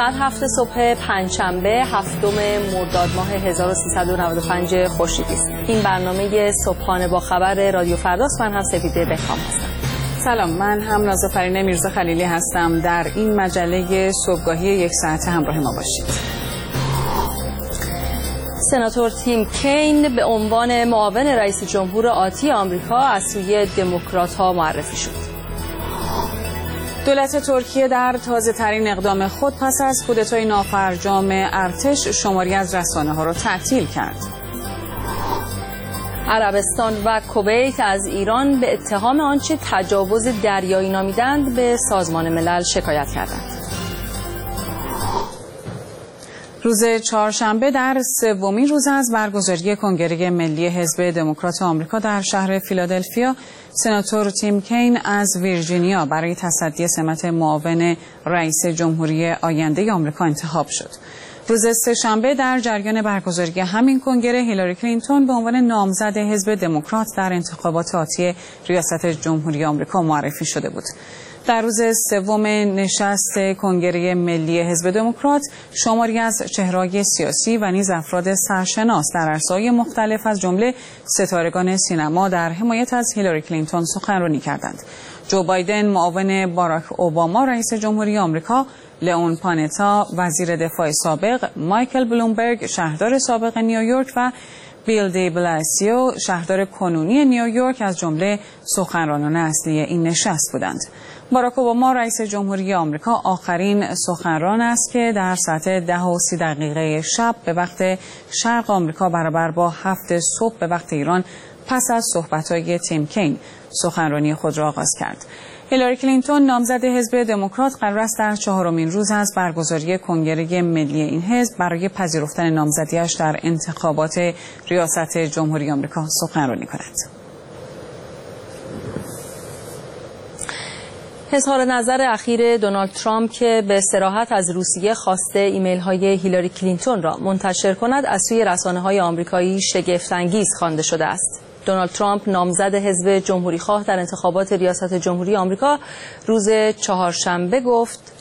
ساعت 7 صبح پنجشنبه هفتم مرداد ماه 1395 خورشیدی است. این برنامه صبحانه با خبر رادیو فرداست. من هم سپیده بهکام هستم. سلام، من هم نازافرین میرزا خلیلی هستم. در این مجله صبحگاهی یک ساعته همراه ما باشید. سناتور تیم کین به عنوان معاون رئیس جمهور آتی آمریکا از سوی دموکرات‌ها معرفی شد. دولت ترکیه در تازه‌ترین اقدام خود پس از کودتای نافرجام ارتش شماری از رسانه‌ها را تعطیل کرد. عربستان و کویت از ایران به اتهام آنچه تجاوز دریایی نامیدند به سازمان ملل شکایت کردند. روز چهارشنبه در سومین روز از برگزاری کنگره ملی حزب دموکرات آمریکا در شهر فیلادلفیا، سناتور تیم کین از ویرجینیا برای تصدی سمت معاون رئیس جمهوری آینده آمریکا انتخاب شد. روز سه‌شنبه در جریان برگزاری همین کنگره، هیلاری کلینتون به عنوان نامزد حزب دموکرات در انتخابات آتی ریاست جمهوری آمریکا معرفی شده بود. در روز سوم نشست کنگره ملی حزب دموکرات، شماری از چهره‌های سیاسی و نیز افراد سرشناس در عرصه‌های مختلف از جمله ستارگان سینما در حمایت از هیلاری کلینتون سخنرانی کردند. جو بایدن معاون باراک اوباما رئیس جمهوری آمریکا، لئون پانتا وزیر دفاع سابق، مایکل بلومبرگ شهردار سابق نیویورک و بیل دی بلاسیو شهردار کنونی نیویورک از جمله سخنرانان اصلی این نشست بودند. باراک اوباما رئیس جمهوری آمریکا آخرین سخنران است که در ساعت 10:30 شب به وقت شرق آمریکا برابر با 7 صبح به وقت ایران پس از صحبت‌های تیم کین سخنرانی خود را آغاز کرد. هیلاری کلینتون نامزد حزب دموکرات قرار است در چهارمین روز از برگزاری کنگره ملی این حزب برای پذیرفتن نامزدی‌اش در انتخابات ریاست جمهوری آمریکا سخنرانی کند. اظهار نظر اخیر دونالد ترامپ که به صراحت از روسیه خواسته ایمیل‌های هیلاری کلینتون را منتشر کند از سوی رسانه‌های آمریکایی شگفت‌انگیز خوانده شده است. دونالد ترامپ نامزد حزب جمهوری‌خواه در انتخابات ریاست جمهوری آمریکا روز چهارشنبه گفت: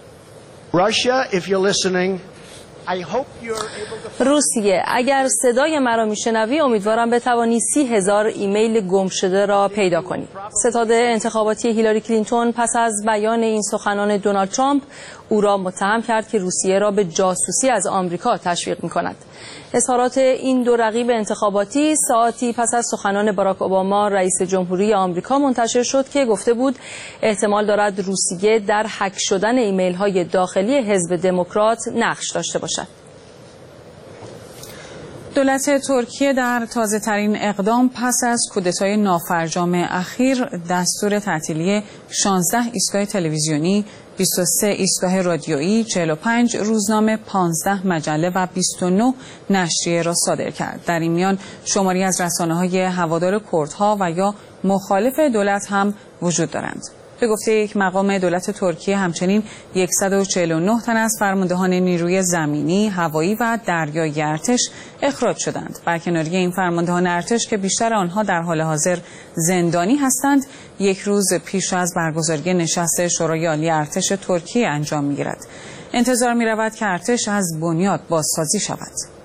روسیه، اگر صدای مرا میشنوی امیدوارم بتوانی 30,000 ایمیل گم شده را پیدا کنی. ستاد انتخاباتی هیلاری کلینتون پس از بیان این سخنان دونالد ترامپ او را متهم کرد که روسیه را به جاسوسی از آمریکا تشویق می‌کند. اظهارات این دو رقیب انتخاباتی ساعتی پس از سخنان باراک اوباما رئیس جمهوری آمریکا منتشر شد که گفته بود احتمال دارد روسیه در هک شدن ایمیل‌های داخلی حزب دموکرات نقش داشته باشد. دولت ترکیه در تازه‌ترین اقدام پس از کودتای نافرجام اخیر دستور تعطیلی 16 ایستگاه تلویزیونی، 23 ایستگاه رادیویی، 45 روزنامه، 15 مجله و 29 نشریه را صادر کرد. در این میان شماری از رسانه‌های هوادار کردها و یا مخالف دولت هم وجود دارند. به گفته یک مقام دولت ترکیه همچنین 149 تن از فرماندهان نیروی زمینی، هوایی و دریایی ارتش اخراج شدند. برکناری این فرماندهان ارتش که بیشتر آنها در حال حاضر زندانی هستند، یک روز پیش از برگزاری نشست شورای عالی ارتش ترکیه انجام می‌گیرد. انتظار می‌رود که ارتش از بنیاد بازسازی شود.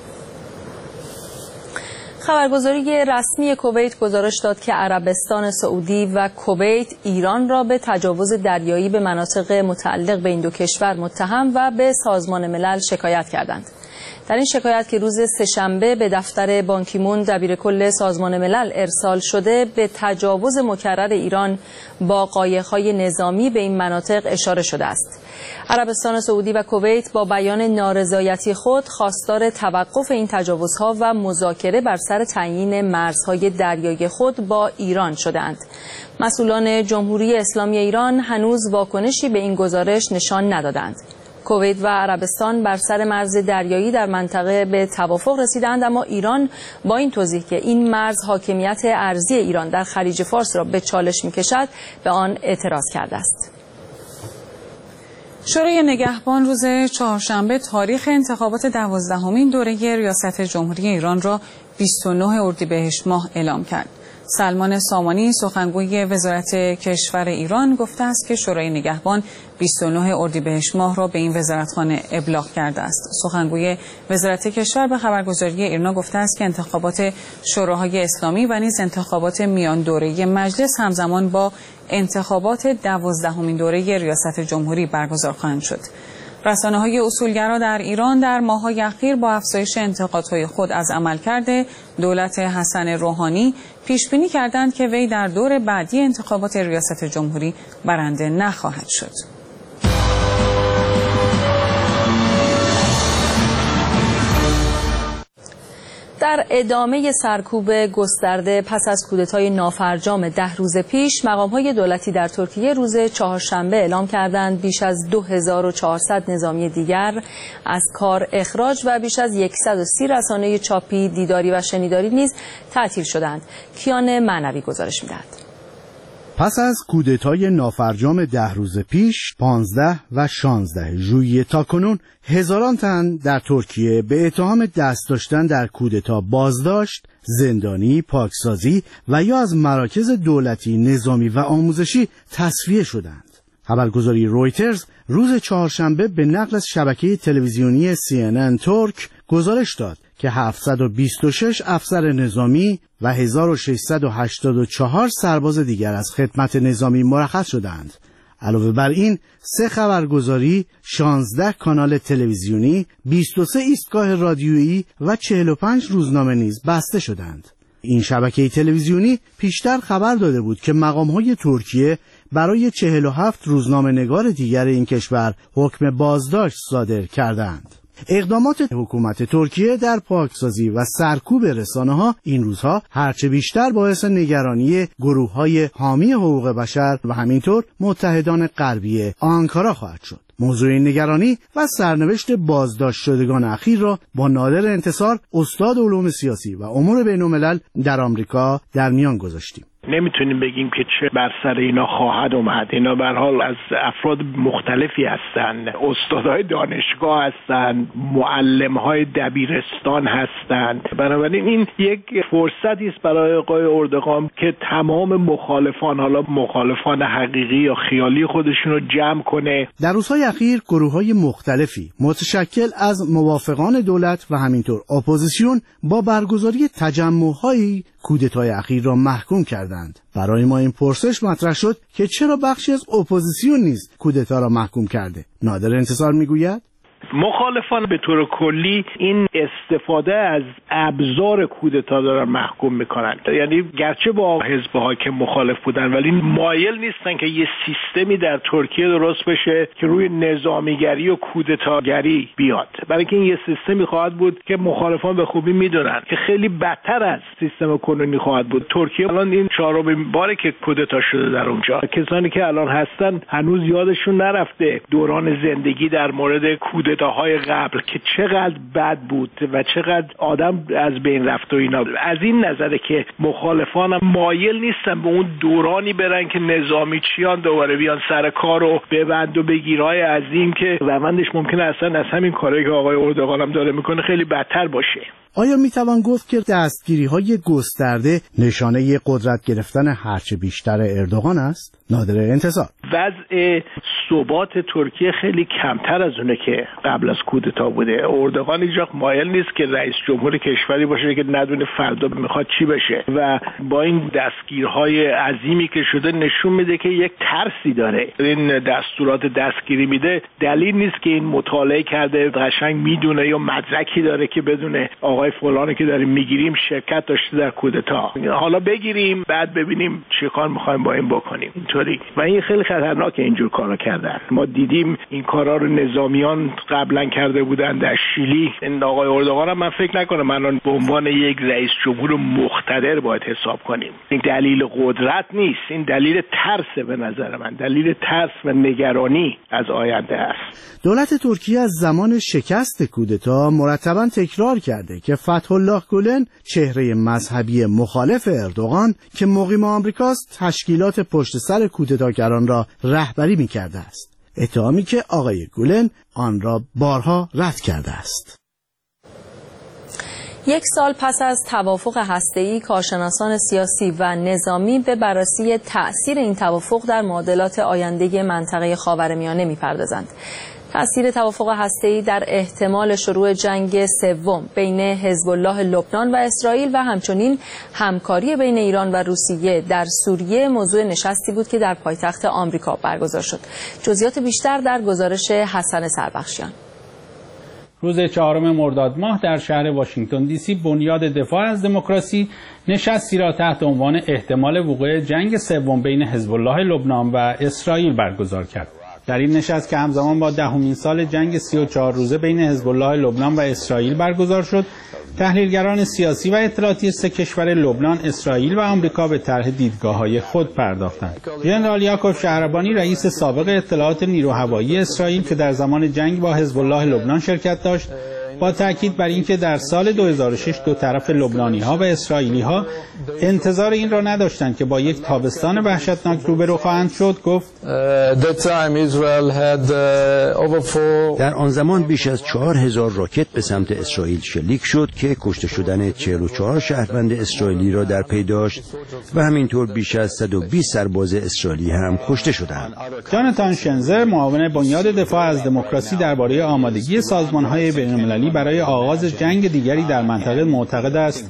خبرگزاری رسمی کویت گزارش داد که عربستان سعودی و کویت ایران را به تجاوز دریایی به مناطق متعلق به این دو کشور متهم و به سازمان ملل شکایت کردند. در این شکایت که روز سه‌شنبه به دفتر بان کی مون دبیرکل سازمان ملل ارسال شده، به تجاوز مکرر ایران با قایق‌های نظامی به این مناطق اشاره شده است. عربستان سعودی و کویت با بیان نارضایتی خود خواستار توقف این تجاوزها و مذاکره بر سر تعیین مرزهای دریایی خود با ایران شدند. مسئولان جمهوری اسلامی ایران هنوز واکنشی به این گزارش نشان ندادند. کویت و عربستان بر سر مرز دریایی در منطقه به توافق رسیدند، اما ایران با این توضیح که این مرز حاکمیت ارضی ایران در خلیج فارس را به چالش می‌کشد، به آن اعتراض کرده است. شورای نگهبان روز چهارشنبه تاریخ انتخابات 12مین دوره ریاست جمهوری ایران را 29 اردیبهشت ماه اعلام کرد. سلمان سامانی سخنگوی وزارت کشور ایران گفته است که شورای نگهبان 29 اردیبهشت ماه را به این وزارتخانه ابلاغ کرده است. سخنگوی وزارت کشور به خبرگزاری ایرنا گفته است که انتخابات شوراهای اسلامی و نیز انتخابات میان دوره مجلس همزمان با انتخابات 12مین دوره ریاست جمهوری برگزار خواهند شد. رسانه‌های اصولگرا در ایران در ماه‌های اخیر با افزایش انتقادهای خود از عملکرد دولت حسن روحانی پیش‌بینی کردند که وی در دور بعدی انتخابات ریاست جمهوری برنده نخواهد شد. در ادامه سرکوب گسترده پس از کودتای نافرجام 10 روز پیش، مقام‌های دولتی در ترکیه روز چهارشنبه اعلام کردند بیش از 2400 نظامی دیگر از کار اخراج و بیش از 130 رسانه چاپی، دیداری و شنیداری نیز تعطیل شدند. کیان معنوی گزارش می‌دهد. پس از کودتای نافرجام 10 روز پیش، 15 و 16 ژوئیه تاکنون هزاران تن در ترکیه به اتهام دست داشتن در کودتا بازداشت، زندانی، پاکسازی و یا از مراکز دولتی، نظامی و آموزشی تصفیه شدند. خبرگزاری رویترز روز چهارشنبه به نقل از شبکه تلویزیونی CNN ترک گزارش داد که 726 افسر نظامی و 1684 سرباز دیگر از خدمت نظامی مرخص شدند. علاوه بر این 3 خبرگزاری، 16 کانال تلویزیونی، 23 ایستگاه رادیویی و 45 روزنامه نیز بسته شدند. این شبکه تلویزیونی پیشتر خبر داده بود که مقام‌های ترکیه برای 47 روزنامه‌نگار دیگر این کشور حکم بازداشت صادر کردند. اقدامات حکومت ترکیه در پاکسازی و سرکوب رسانه‌ها این روزها هرچه بیشتر باعث نگرانی گروه‌های حامی حقوق بشر و همینطور متحدان غربی آنکارا خواهد شد. موضوع این نگرانی و سرنوشت بازداشت شدگان اخیر را با نادر انتصار، استاد علوم سیاسی و امور بین‌الملل در آمریکا در میان گذاشتیم. نمیتونیم بگیم که چه بر سر اینا خواهد اومد. اینا به هر حال از افراد مختلفی هستند. استادهای دانشگاه هستند، معلم‌های دبیرستان هستند. بنابراین این یک فرصتی است برای آقای اردوغان که تمام مخالفان، حالا مخالفان حقیقی یا خیالی خودشون رو جمع کنه. در روزهای اخیر گروه‌های مختلفی متشکل از موافقان دولت و همینطور اپوزیسیون با برگزاری تجمع‌های کودتای اخیر را محکوم کردند. برای ما این پرسش مطرح شد که چرا بخشی از اپوزیسیون نیز کودتا را محکوم کرده. نادر انتصار میگوید مخالفان به طور کلی این استفاده از ابزار کودتا دارن محکوم میکنن. یعنی گرچه با حزب حاکم مخالف بودن ولی مایل نیستن که یه سیستمی در ترکیه درست بشه که روی نظامیگری و کودتاگری بیاد. برای اینکه این یه سیستمی خواهد بود که مخالفان به خوبی میدونن که خیلی بدتر از سیستم کنونی خواهد بود. ترکیه الان این 4مین باره که کودتا شده در اونجا. کسانی که الان هستن هنوز یادشون نرفته دوران زندگی در مورد کودتاهای قبل که چقدر بد بود و چقدر آدم از بین رفت و اینا. از این نظره که مخالفانم مایل نیستن به اون دورانی برن که نظامی چیان دوباره بیان سر کار و ببند و بگیرهای عظیم که روندش ممکنه اصلا از همین کاری که آقای اردوغان هم داره میکنه خیلی بدتر باشه. آیا میتوان گفت که دستگیری‌های گسترده نشانه قدرت گرفتن هرچه بیشتر اردوغان است؟ نادر انتصار. وضع ثبات ترکیه خیلی کمتر از اونه که قبل از کودتا بوده. اردوغان هیچ وقت مایل نیست که رئیس جمهور کشوری باشه که ندونه فردا میخواد چی بشه و با این دستگیرهای عظیمی که شده نشون میده که یک ترسی داره. این دستورات دستگیری میده دلیل نیست که این مطالعه کرده قشنگ میدونه یا مدرکی داره که بدونه آقای فلانی که داریم میگیریم شرکت داشته در کودتا، حالا بگیریم بعد ببینیم چه کار میخوایم با این بکنیم. اینطوری و این خیلی خطرناکه اینجور کارا کردن. ما دیدیم این کارا رو نظامیان قبلا کرده بودن در شیلی. این آقای اردوغان هم من فکر نکنم الان به عنوان یک رئیس جمهور مقتدر باید حساب کنیم. این دلیل قدرت نیست، این دلیل ترس. به نظر من دلیل ترس و نگرانی از آینده است. دولت ترکیه از زمان شکست کودتا مرتبا تکرار کرده که فتح الله گولن چهره مذهبی مخالف اردوغان که مقیم آمریکاست تشکیلات پشت سر کودتاگران را رهبری می‌کرده است. اتهامی که آقای گولن آن را بارها رد کرده است. یک سال پس از توافق هسته‌ای، کارشناسان سیاسی و نظامی به بررسی تأثیر این توافق در معادلات آینده منطقه خاورمیانه می‌پردازند. تأثیر توافق هسته‌ای در احتمال شروع جنگ سوم بین حزب الله لبنان و اسرائیل و همچنین همکاری بین ایران و روسیه در سوریه موضوع نشستی بود که در پایتخت آمریکا برگزار شد. جزئیات بیشتر در گزارش حسن سربخشیان. روز 4 مرداد ماه در شهر واشنگتن دی سی بنیاد دفاع از دموکراسی نشستی را تحت عنوان احتمال وقوع جنگ سوم بین حزب الله لبنان و اسرائیل برگزار کرد. در این نشست که همزمان با 10مین سال جنگ 34 روزه بین حزب الله لبنان و اسرائیل برگزار شد، تحلیلگران سیاسی و اطلاعاتی سه کشور لبنان، اسرائیل و آمریکا به طرح دیدگاه‌های خود پرداختند. ژنرال یاکوف شهربانی، رئیس سابق اطلاعات نیرو هوایی اسرائیل که در زمان جنگ با حزب الله لبنان شرکت داشت، با تاکید بر اینکه در سال 2006 دو طرف لبنانی‌ها و اسرائیلی‌ها انتظار این را نداشتند که با یک تابستان وحشتناک روبرو خواهند شد، گفت در آن زمان بیش از 4000 راکت به سمت اسرائیل شلیک شد که کشته شدن 44 شهروند اسرائیلی را در پی داشت و همینطور بیش از 120 سرباز اسرائیلی هم کشته شدند. جاناتان شنزر، معاون بنیاد دفاع از دموکراسی، درباره آمادگی سازمان‌های بین‌المللی برای آغاز جنگ دیگری در منطقه معتقد است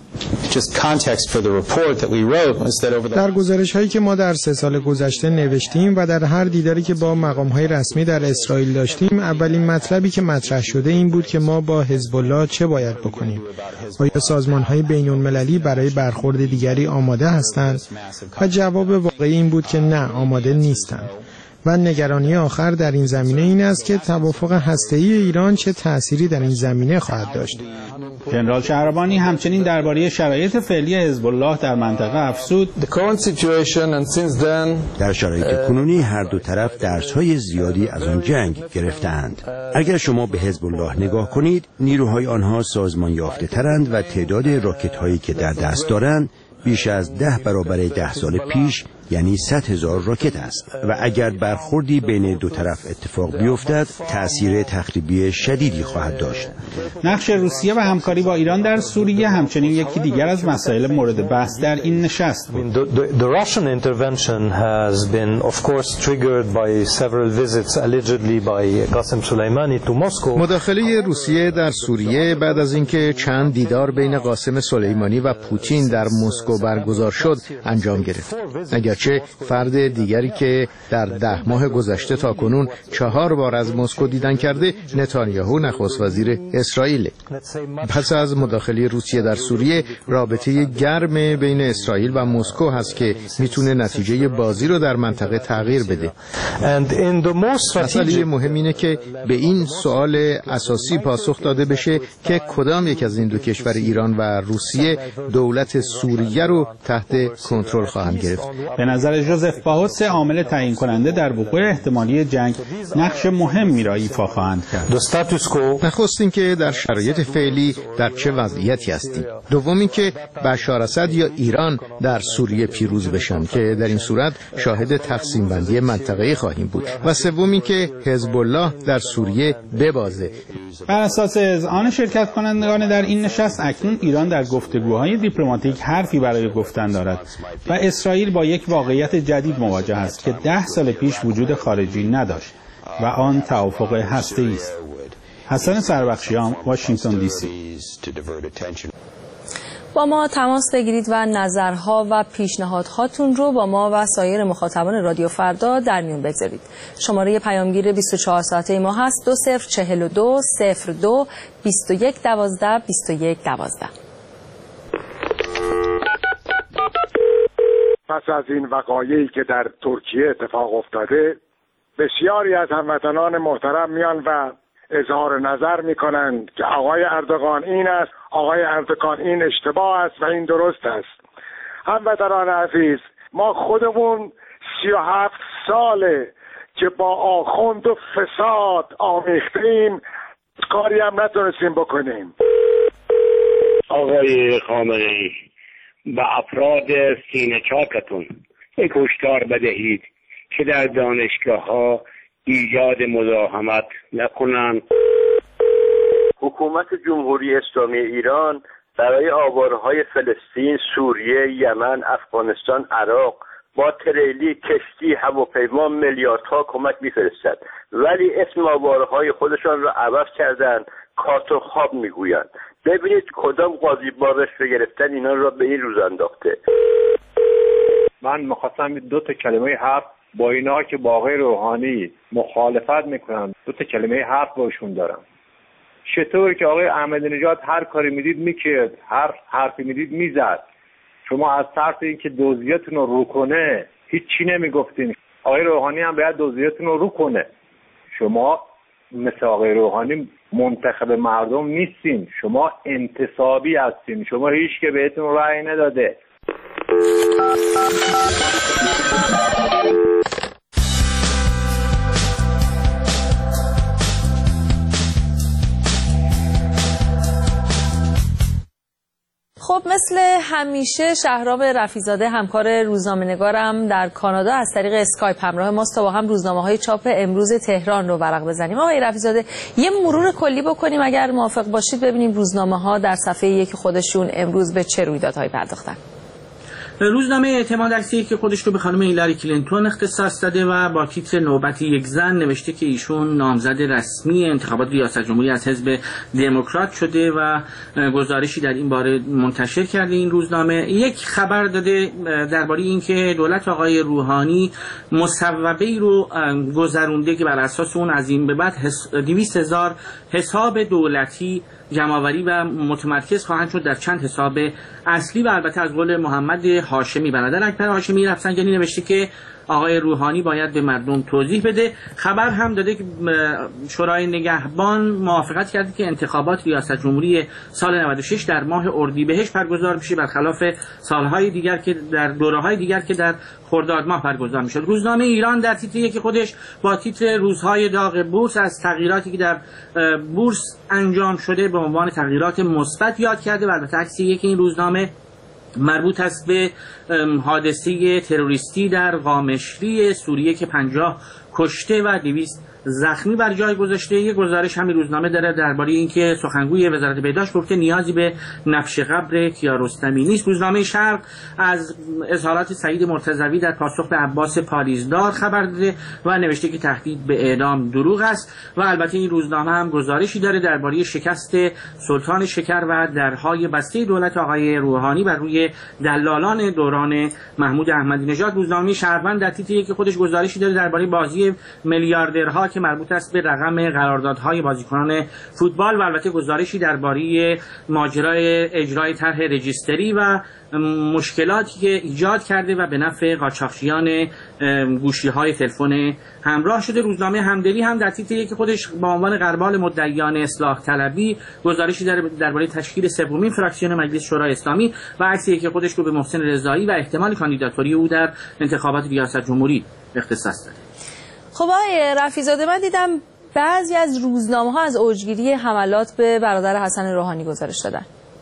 در گزارش‌هایی که ما در 3 سال گذشته نوشتیم و در هر دیداری که با مقام‌های رسمی در اسرائیل داشتیم، اولین مطلبی که مطرح شده این بود که ما با حزب الله چه باید بکنیم. آیا سازمان‌های بین‌المللی برای برخورد دیگری آماده هستند؟ و جواب واقعی این بود که نه، آماده نیستند. و نگرانی آخر در این زمینه این است که توافق هسته‌ای ایران چه تأثیری در این زمینه خواهد داشت. ژنرال شهربانی همچنین درباره شرایط فعلی حزب الله در منطقه افزود: در شرایط کنونی هر دو طرف درس‌های زیادی از آن جنگ گرفتند. اگر شما به حزب الله نگاه کنید، نیروهای آنها سازمان یافته‌ترند و تعداد راکت‌هایی که در دست دارند بیش از 10 برابر 10 سال پیش، یعنی 100,000 راکت است و اگر برخوردی بین دو طرف اتفاق بیفتد تأثیر تخریبی شدیدی خواهد داشت. نقش روسیه و همکاری با ایران در سوریه همچنین یکی دیگر از مسائل مورد بحث در این نشست بود. The Russian intervention has been of course triggered by several visits allegedly by Qasem Soleimani to Moscow. مداخله روسیه در سوریه بعد از اینکه چند دیدار بین قاسم سلیمانی و پوتین در مسکو برگزار شد انجام گرفت. اگرچه فرد دیگری که در 10 ماه گذشته تا کنون 4 بار از مسکو دیدن کرده، نتانیاهو نخست وزیر اسرائیل. پس از مداخله روسیه در سوریه، رابطه گرم بین اسرائیل و مسکو هست که میتونه نتیجه بازی رو در منطقه تغییر بده. مسئله مهم اینه که به این سوال اساسی پاسخ داده بشه که کدام یک از این دو کشور، ایران و روسیه، دولت سوریه رو تحت کنترل خواهند گرفت. به نظر ژوزف باهوت، عامل تعیین کننده در وقوع احتمالی جنگ، نقش مهمی را ایفا خواهند کرد. نخست اینکه در شرایط فعلی در چه وضعیتی هستیم. دوم اینکه بشار اسد یا ایران در سوریه پیروز بشن که در این صورت شاهد تقسیم بندی منطقه‌ای خواهیم بود. و سوم اینکه حزب الله در سوریه ببازه. بر اساس اذعان شرکت کنندگان در این نشست، اکنون ایران در گفتگوهای دیپلماتیک حرفی برای گفتن دارد و اسرائیل با یک واقعیت جدید مواجه است که 10 سال پیش وجود خارجی نداشت و آن توافق هسته‌ای است. حسن سربخشیان، واشنگتن دی سی. با ما تماس بگیرید و نظرها و پیشنهادهاتون رو با ما و سایر مخاطبان رادیو فردا در میون بگذارید. شماره پیامگیر 24 ساعته ما هست 2042 02 21 12 21 12. پس از این وقایعی که در ترکیه اتفاق افتاده، بسیاری از هموطنان محترم میان و اظهار نظر میکنند که آقای اردوغان این است، آقای اردوغان این اشتباه است و این درست است. هموطنان عزیز، ما خودمون 37 ساله که با آخوند و فساد آمیختیم، کاری هم نتونستیم بکنیم. آقای خامنه‌ای، به افراد سینه چاکتون یک هشدار بدهید که در دانشگاه‌ها ایجاد مزاحمت نکنند. حکومت جمهوری اسلامی ایران برای آوارهای فلسطین، سوریه، یمن، افغانستان، عراق با تریلی، کشتی، هواپیما میلیاردها کمک میفرستند، ولی اسم آوارهای خودشان را عوض کردند، کارت و خواب میگویند. ببینید کدام قاضی با رشوه گرفتن اینا را به این روز انداخته. من می‌خواستم 2 کلمه حرف با اینا که با آقای روحانی مخالفت میکنن 2 کلمه حرف باشون دارم. چطور که آقای احمدی نژاد هر کاری میدید میکرد، هر حرفی میدید میزد، شما از طرف اینکه دوزیاتون رو رو کنه هیچی نمیگفتین. آقای روحانی هم باید دوزیاتون رو رو کنه. شما مثل آقای روحانی منتخب مردم نیستین، شما انتصابی هستین، شما هیچ که بهتون رأی نداده. خب مثل همیشه شهرام رفیع‌زاده همکار روزنامه‌نگارم در کانادا از طریق اسکایپ همراه ماست تا با هم روزنامه‌های چاپ امروز تهران رو ورق بزنیم. آقای رفیع‌زاده یه مرور کلی بکنیم اگر موافق باشید، ببینیم روزنامه‌ها در صفحه یک خودشون امروز به چه رویدادهایی پرداختن. روزنامه اعتماد عکسی که خودش رو به خانم هیلاری کلینتون اختصاص داده و با تیتر نوبت یک زن نوشته که ایشون نامزد رسمی انتخابات ریاست جمهوری از حزب دموکرات شده و گزارشی در این باره منتشر کرده. این روزنامه یک خبر داده درباره اینکه دولت آقای روحانی مصوبه‌ای رو گذرونده که بر اساس اون از این به بعد 200,000 حساب دولتی جمع‌آوری و متمرکز خواهند شد در چند حساب اصلی و البته از قول محمد هاشمی برادر اکبر هاشمی رفسنجانی نوشته که آقای روحانی باید به مردم توضیح بده. خبر هم داده که شورای نگهبان موافقت کرده که انتخابات ریاست جمهوری سال 96 در ماه اردیبهشت برگزار بشه برخلاف سالهای دیگر که در دوره‌های دیگر که در خرداد ماه برگزار میشد. روزنامه ایران در تیتر یک خودش با تیتر روزهای داغ بورس از تغییراتی که در بورس انجام شده به عنوان تغییرات مثبت یاد کرده و البته عکس یک این روزنامه مربوط است به حادثه تروریستی در قامشلی سوریه که 50 کشته و 200 زخمی بر جای گذاشته. یک گزارش همین روزنامه داره درباره اینکه سخنگوی وزارت بهداشت گفته نیازی به نفش قبر کیارستمی نیست. روزنامه شرق از اظهارات سعید مرتضوی در پاسخ به عباس پالیزدار خبر داده و نوشته که تهدید به اعدام دروغ است و البته این روزنامه هم گزارشی داره درباره شکست سلطان شکر و درهای بسته دولت آقای روحانی بر روی دلالان دوران محمود احمدی نژاد. روزنامه شهروند در تیتر یک خودش گزارشی داره درباره بازی میلیاردرها که مربوط است به رقم قراردادهای بازیکنان فوتبال و البته گزارشی درباره ماجرای اجرای طرح رجیستری و مشکلاتی که ایجاد کرده و به نفع قاچاقچیان گوشی‌های تلفن همراه شده. روزنامه همدلی هم در تیتر یک خودش با عنوان غربال مدعیان اصلاح طلبی گزارشی درباره تشکیل سومین فراکسیون مجلس شورای اسلامی و عکسی که خودش رو به محسن رضایی و احتمال کاندیداتوری او در انتخابات ریاست جمهوری اختصاص داده. خب آقای رفیع‌زاده من دیدم بعضی از روزنامه‌ها از اوجگیری حملات به برادر حسن روحانی گزارش دادن.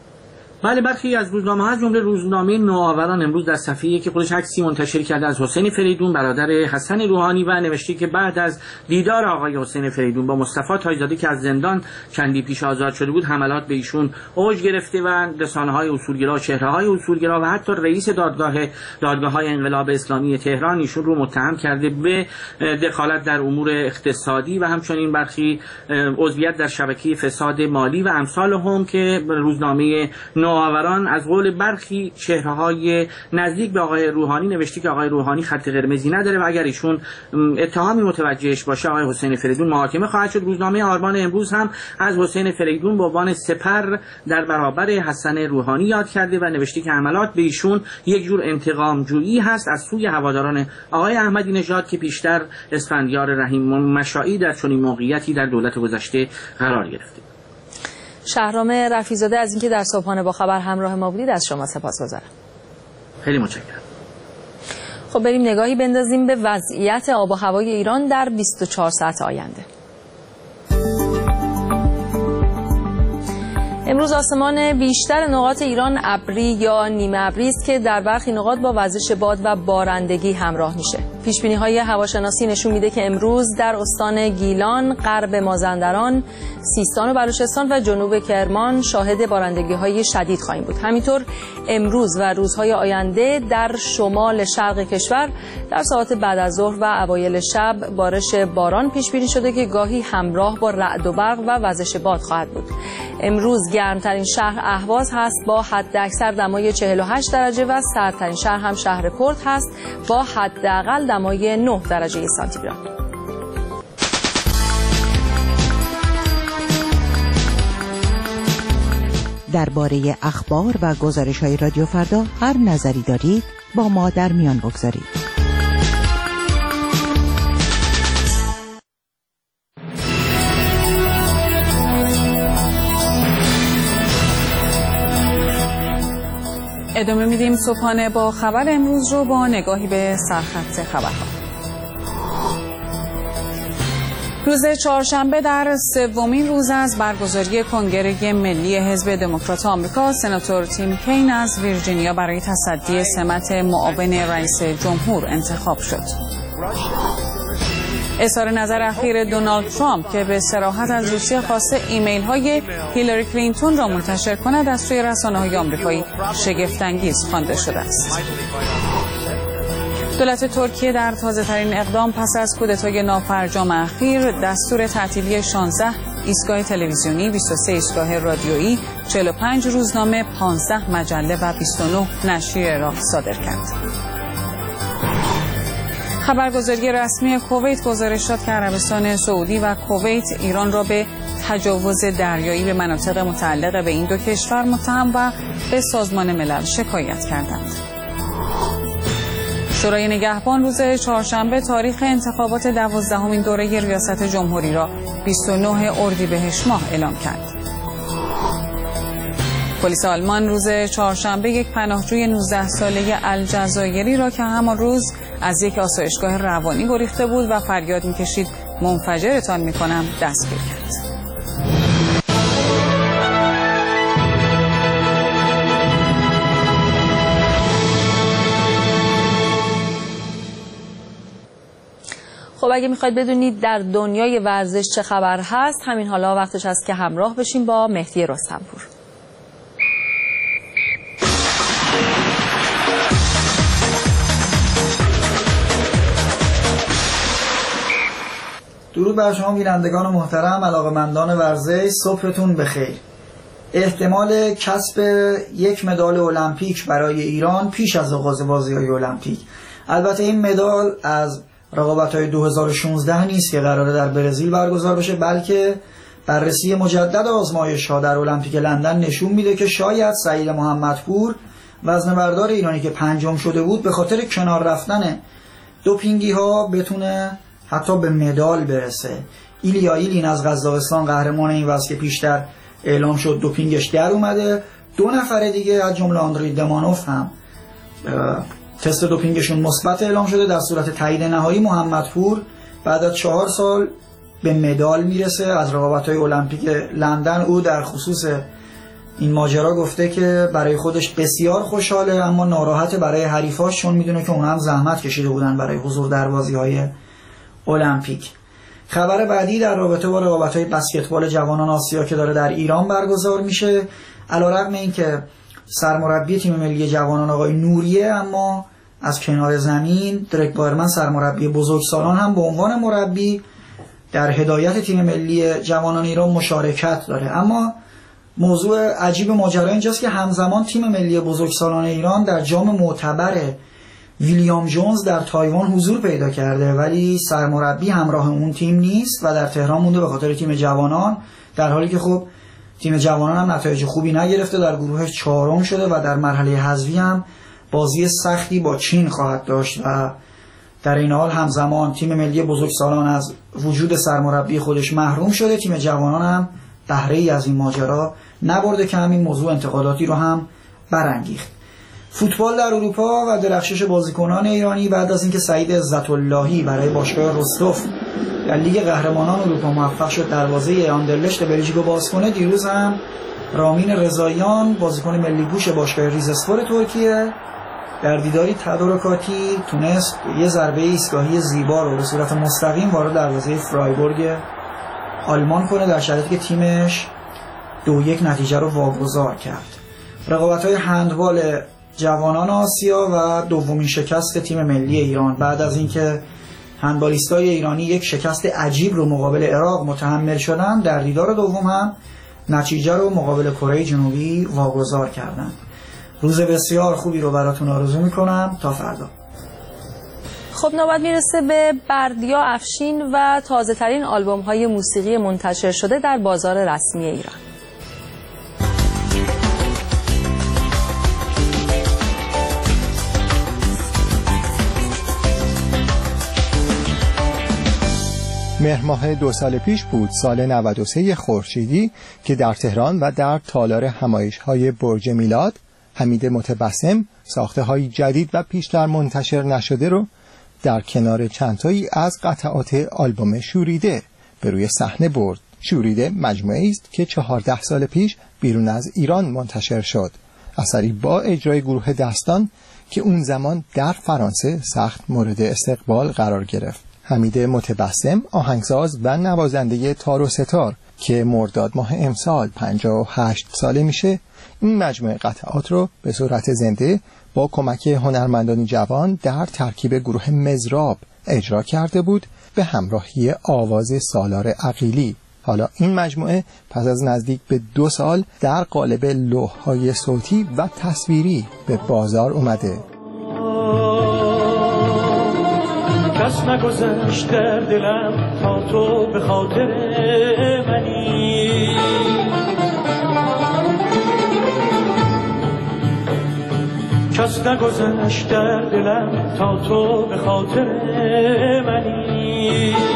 بله، برخی از روزنامه‌ها از جمله روزنامه نوآوران امروز در صفحه‌ای که خودش عکسی منتشر کرده از حسین فریدون برادر حسن روحانی و نوشته که بعد از دیدار آقای حسین فریدون با مصطفی تاج‌زاده که از زندان چندی پیش آزاد شده بود حملات به ایشون اوج گرفته و رسانه‌های اصولگرا، چهره‌های اصولگرا و حتی رئیس دادگاه‌های انقلاب اسلامی تهران ایشون رو متهم کرده به دخالت در امور اقتصادی و همچنین برخی عضویت در شبکه فساد مالی و امثال هم که روزنامه نوآوران از قول برخی چهره‌های نزدیک به آقای روحانی نوشته که آقای روحانی خط قرمزی نداره و اگر ایشون اتهامی متوجهش باشه آقای حسین فریدون محاکمه خواهد شد. روزنامه آرمان امروز هم از حسین فریدون به عنوان سپر در برابر حسن روحانی یاد کرده و نوشته که حملات به ایشون یک جور انتقام جویی هست از سوی هواداران آقای احمدی نژاد که پیشتر اسفندیار رحیم مشائی در چنین موقعیتی در دولت گذشته قرار گرفته. شهرام رفیع‌زاده از اینکه در صبحانه با خبر همراه ما بودید از شما سپاسگزارم. خیلی متشکرم. خب بریم نگاهی بندازیم به وضعیت آب و هوای ایران در 24 ساعت آینده. امروز آسمان بیشتر نقاط ایران ابری یا نیمه ابری است که در برخی نقاط با وزش باد و بارندگی همراه میشه. پیشبینی‌های هواشناسی نشون میده که امروز در استان گیلان، غرب مازندران، سیستان و بلوچستان و جنوب کرمان شاهد بارندگی‌های شدید خواهیم بود. همینطور امروز و روزهای آینده در شمال شرق کشور در ساعات بعد از ظهر و اوایل شب بارش باران پیش بینی شده که گاهی همراه با رعد و برق و وزش باد خواهد بود. امروز گرمترین شهر اهواز هست با حداکثر دمای 48 درجه و سردترین شهر هم شهر کرد هست با حداقل دمای 9 درجه سانتیگراد. درباره اخبار و گزارش‌های رادیو فردا هر نظری دارید با ما در میان بگذارید. ادامه میدیم صبحانه با خبر امروز رو با نگاهی به سرخط خبرها. روز چهارشنبه در سومین روز از برگزاری کنگره ملی حزب دموکرات آمریکا، سناتور تیم کین از ویرجینیا برای تصدی سمت معاون رئیس جمهور انتخاب شد. اظهار نظر اخیر دونالد ترامپ که به صراحت از روسیه خواسته ایمیل های هیلاری کلینتون را منتشر کند از سوی رسانه‌های آمریکایی شگفت‌انگیز خوانده شده است. دولت ترکیه در تازه‌ترین اقدام پس از کودتای نافرجام اخیر دستور تعطیلی 16 ایستگاه تلویزیونی، 23 ایستگاه رادیویی، 45 روزنامه، 15 مجله و 29 نشریه را صادر کرد. خبرگزاری رسمی کویت گزارش داد که عربستان سعودی و کویت ایران را به تجاوز دریایی به مناطق متعلق به این دو کشور متهم و به سازمان ملل شکایت کردند. شورای نگهبان روز چهارشنبه تاریخ انتخابات 12مین دوره ریاست جمهوری را 29 اردیبهشت ماه اعلام کرد. پلیس آلمان روز چهارشنبه یک پناهجوی 19 ساله الجزایری را که همان روز از یک آسایشگاه روانی گریخته بود و فریاد می‌کشید منفجرتان می‌کنم دستگیر کرد. خب اگه میخواید بدونید در دنیای ورزش چه خبر هست، همین حالا وقتش هست که همراه بشیم با مهدی رستمپور. درود بر شما بینندگان محترم، علاقه‌مندان ورزش، صبحتون بخیر. احتمال کسب یک مدال المپیک برای ایران پیش از آغاز بازی‌های المپیک. البته این مدال از رقابت‌های 2016 نیست که قراره در برزیل برگزار بشه، بلکه بررسی مجدد آزمایش‌ها در المپیک لندن نشون میده که شاید سعید محمدپور وزنه‌بردار ایرانی که پنجم شده بود به خاطر کنار رفتن دوپینگی‌ها بتونه حتی به مدال برسه. ایلیا ایلین از قزاقستان قهرمان این وزن که پیشتر اعلام شد دوپینگش در اومده. 2 نفر دیگه از جمله آندری دمانوف هم تست دوپینگشون مثبت اعلام شده. در صورت تایید نهایی محمدپور بعد از 4 سال به مدال میرسه از رقابت‌های المپیک لندن. او در خصوص این ماجرا گفته که برای خودش بسیار خوشحاله، اما ناراحت برای حریفاش چون میدونه که اونها هم زحمت کشیده بودن برای حضور در بازی‌های المپیک. خبر بعدی در رابطه با رقابت‌های بسکتبال جوانان آسیا که داره در ایران برگزار میشه. علیرغم اینکه سرمربی تیم ملی جوانان آقای نوریه، اما از کنار زمین درک بایرمن سرمربی بزرگسالان هم به عنوان مربی در هدایت تیم ملی جوانان ایران مشارکت داره. اما موضوع عجیب ماجرا اینجاست که همزمان تیم ملی بزرگسالان ایران در جام معتبر ویلیام جونز در تایوان حضور پیدا کرده، ولی سرمربی همراه اون تیم نیست و در تهران مونده به خاطر تیم جوانان، در حالی که خب تیم جوانان هم نتایج خوبی نگرفته، در گروهش 4م شده و در مرحله حذفی هم بازی سختی با چین خواهد داشت و در این حال همزمان تیم ملی بزرگسالان از وجود سرمربی خودش محروم شده. تیم جوانان هم بهره‌ای از این ماجرا نبرده که همین موضوع انتقاداتی رو هم برانگیخت. فوتبال در اروپا و درخشش بازیکنان ایرانی بعد از اینکه سعید عزت‌اللهی برای باشگاه رستوف در لیگ قهرمانان اروپا موفق شد دروازه آندرلشت بلژیک رو باز کنه، دیروز هم رامین رضاییان بازیکن ملی گوش باشگاه ریزاسپور ترکیه در دیداری تدارکاتی تونست یه ضربه ایستگاهی زیبا رو به صورت مستقیم وارد دروازه فرایبورگ آلمان کنه در شرایطی که تیمش 2-1 نتیجه رو واگذار کرد. رقابت‌های هندبال جوانان آسیا و دومین شکست تیم ملی ایران بعد از اینکه هندبالیستای ایرانی یک شکست عجیب رو مقابل عراق متحمل شدن، در دیدار دوم هم نتیجه رو مقابل کره جنوبی واگذار کردند. روز بسیار خوبی رو براتون آرزو میکنم. تا فردا. خب نوبت میرسه به بردیا افشین و تازه ترین آلبوم های موسیقی منتشر شده در بازار رسمی ایران. مهر ماه 2 سال پیش بود، سال 93 خورشیدی، که در تهران و در تالار همایش‌های برج میلاد حمید متبسم ساخته‌های جدید و پیشتر منتشر نشده رو در کنار چندتایی از قطعات آلبوم شوریده به روی صحنه برد. شوریده مجموعه‌ای است که 14 سال پیش بیرون از ایران منتشر شد، اثری با اجرای گروه دستان که اون زمان در فرانسه سخت مورد استقبال قرار گرفت. حمید متبسم آهنگساز و نوازنده تار و ستار که مرداد ماه امسال 58 ساله میشه، این مجموعه قطعات رو به صورت زنده با کمک هنرمندانی جوان در ترکیب گروه مزراب اجرا کرده بود به همراهی آواز سالار عقیلی. حالا این مجموعه پس از نزدیک به 2 سال در قالب لوح‌های صوتی و تصویری به بازار اومده. کس نگذشت در دلم تا تو به خاطر منی، کس نگذشت در دلم تا تو به خاطر منی.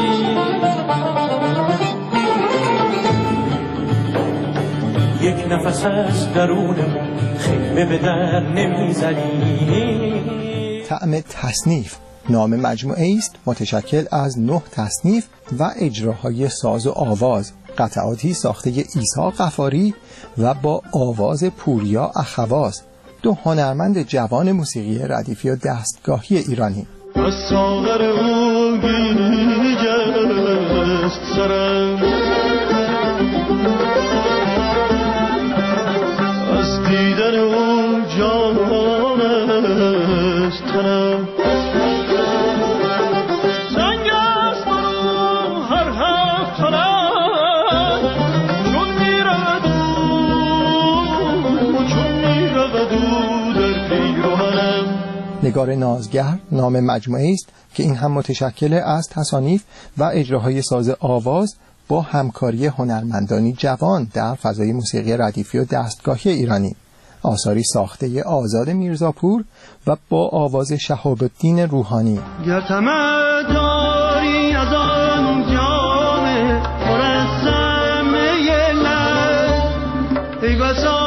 یک نفس از درونم خیمه به در نمیزنی. طعم تصنیف نام مجموعه است متشکل از 9 تصنیف و اجراهای ساز و آواز، قطعاتی ساخته عیسی غفاری و با آواز پوریا اخواز، 2 هنرمند جوان موسیقی ردیفی و دستگاهی ایرانی. از ساغر او گیجست سرم، از دیدن او جانست تنم. نگار نازگر نام مجموعه است که این هم متشکل از تصانیف و اجراهای ساز آواز با همکاری هنرمندانی جوان در فضای موسیقی ردیفی و دستگاهی ایرانی، آثاری ساخته آزاد میرزاپور و با آواز شهاب الدین روحانی. گر طمع داری از آن جام پر از سمه لب، ای بسا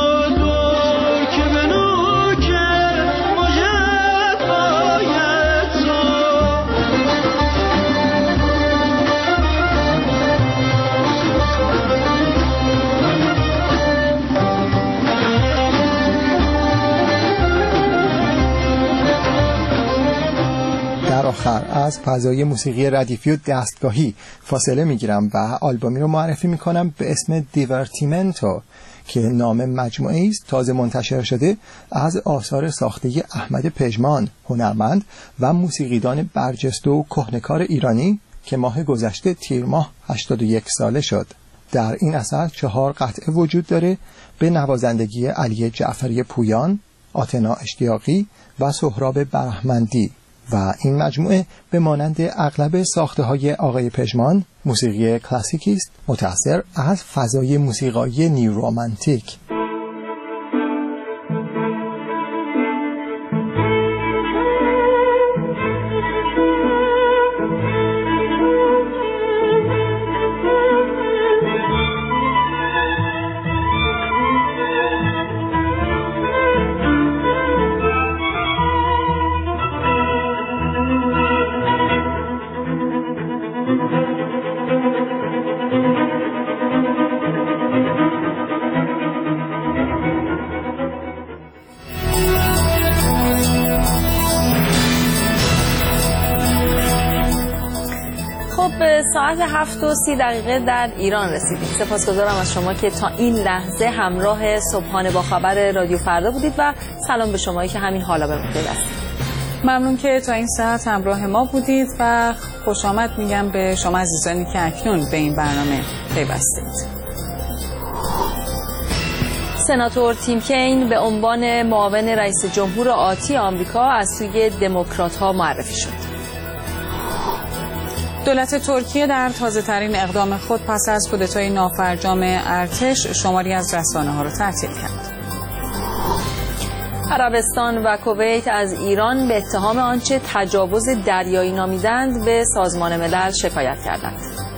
آخر از فضای موسیقی ردیفی و دستگاهی فاصله میگیرم و آلبومی رو معرفی میکنم به اسم دیورتیمنتو که نام مجموعه است تازه منتشر شده از آثار ساخته احمد پژمان، هنرمند و موسیقیدان برجسته و کهنکار ایرانی که ماه گذشته تیر ماه 81 ساله شد. در این اثر 4 قطعه وجود داره به نوازندگی علی جعفری پویان، آتنا اشتیاقی و سهراب برحمندی و این مجموعه به مانند اغلب ساخته‌های آقای پژمان موسیقی کلاسیکی است متأثر از فضای موسیقایی نیورومانتیک. خب به ساعت 7:30 در ایران رسیدیم. سپاسگزارم از شما که تا این لحظه همراه صبحانه با خبر رادیو فردا بودید و سلام به شمایی که همین حالا به ما پیوستید. ممنون که تا این ساعت همراه ما بودید و خوش آمد میگم به شما عزیزانی که اکنون به این برنامه پیوستید. سناتور تیم کین به عنوان معاون رئیس جمهور آتی آمریکا از سوی دموکرات‌ها معرفی شد. دولت ترکیه در تازه‌ترین اقدام خود پس از کودتای نافرجام ارتش شماری از رسانه‌ها را تعطیل کرد. عربستان و کویت از ایران به اتهام آنچه تجاوز دریایی نامیدند به سازمان ملل شکایت کردند.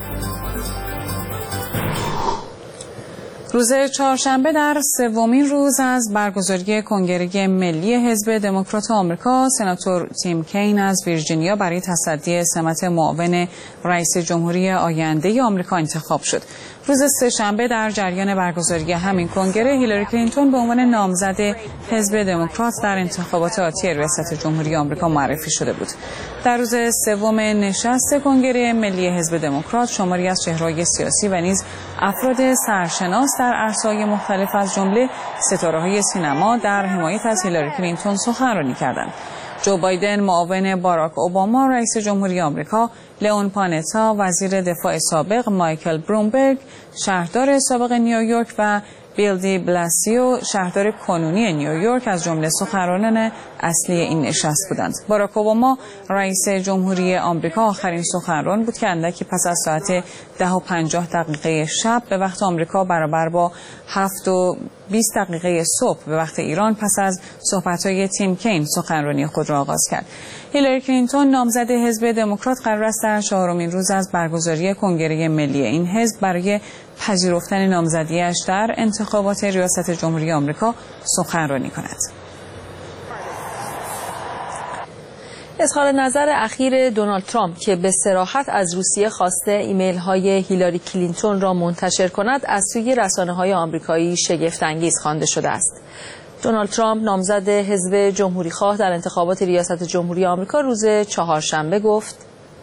روز چهارشنبه در سومین روز از برگزاری کنگره ملی حزب دموکرات آمریکا، سناتور تیم کین از ویرجینیا برای تصدی سمت معاون رئیس جمهوری آینده آمریکا انتخاب شد. روز سه‌شنبه در جریان برگزاری همین کنگره، هیلاری کلینتون به عنوان نامزد حزب دموکرات در انتخابات آتی ریاست جمهوری آمریکا معرفی شده بود. در روز سوم نشست کنگره ملی حزب دموکرات، شماری از چهره‌های سیاسی و نیز افراد سرشناس در عرصه‌های مختلف از جمله ستاره‌های سینما در حمایت از هیلاری کلینتون سخنرانی کردند. جو بایدن معاون باراک اوباما رئیس جمهوری آمریکا، لئون پانتا وزیر دفاع سابق، مایکل بلومبرگ شهردار سابق نیویورک و بیل دی بلاسیو شهردار کنونی نیویورک از جمله سخنرانان اصلی این نشست بودند. باراک اوباما رئیس جمهوری آمریکا آخرین سخنران بود که اندکی پس از ساعت 10:50 شب به وقت آمریکا برابر با 7:20 صبح به وقت ایران پس از صحبت‌های تیم کین سخنرانی خود را آغاز کرد. هیلاری کلینتون نامزد حزب دموکرات قرار است در 4مین روز از برگزاری کنگره ملی این حزب برای پذیرفتن نامزدی‌اش در انتخابات ریاست جمهوری آمریکا سخنرانی کند. اظهار نظر اخیر دونالد ترامپ که به صراحت از روسیه خواسته ایمیل‌های هیلاری کلینتون را منتشر کند از سوی رسانه‌های آمریکایی شگفت‌انگیز خوانده شده است. دونالد ترامپ نامزد حزب جمهوری‌خواه در انتخابات ریاست جمهوری آمریکا روز چهارشنبه گفت: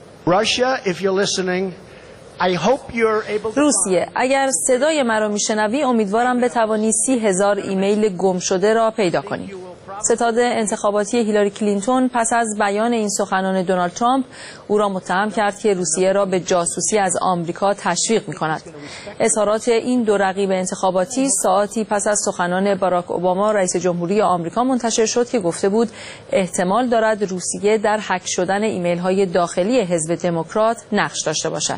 روسیه، اگر صدای مرا میشنوی امیدوارم بتوانی 30,000 ایمیل گم شده را پیدا کنی. ستاد انتخاباتی هیلاری کلینتون پس از بیان این سخنان دونالد ترامپ او را متهم کرد که روسیه را به جاسوسی از آمریکا تشویق می‌کند. اظهارات این دو رقیب انتخاباتی ساعتی پس از سخنان باراک اوباما رئیس جمهوری آمریکا منتشر شد که گفته بود احتمال دارد روسیه در هک شدن ایمیل‌های داخلی حزب دموکرات نقش داشته باشد.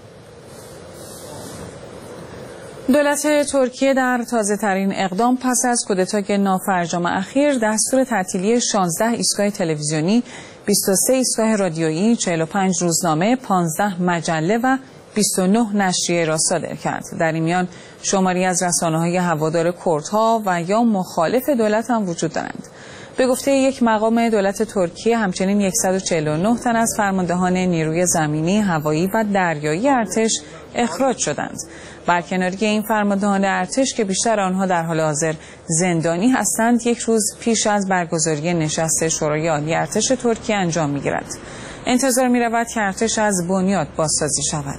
دولت ترکیه در تازه‌ترین اقدام پس از کودتای نافرجام اخیر دستور تعطیلی 16 ایستگاه تلویزیونی، 23 ایستگاه رادیویی، 45 روزنامه، 15 مجله و 29 نشریه را صادر کرد. در این میان شماری از رسانه‌های هوادار کردها و یا مخالف دولت هم وجود دارند. به گفته یک مقام دولت ترکیه همچنین 149 تن از فرماندهان نیروی زمینی، هوایی و دریایی ارتش اخراج شدند. برکناری این فرماندهان ارتش که بیشتر آنها در حال حاضر زندانی هستند، یک روز پیش از برگزاری نشست شورای عالی ارتش ترکیه انجام می‌گیرد. انتظار می‌رود که ارتش از بنیاد بازسازی شود.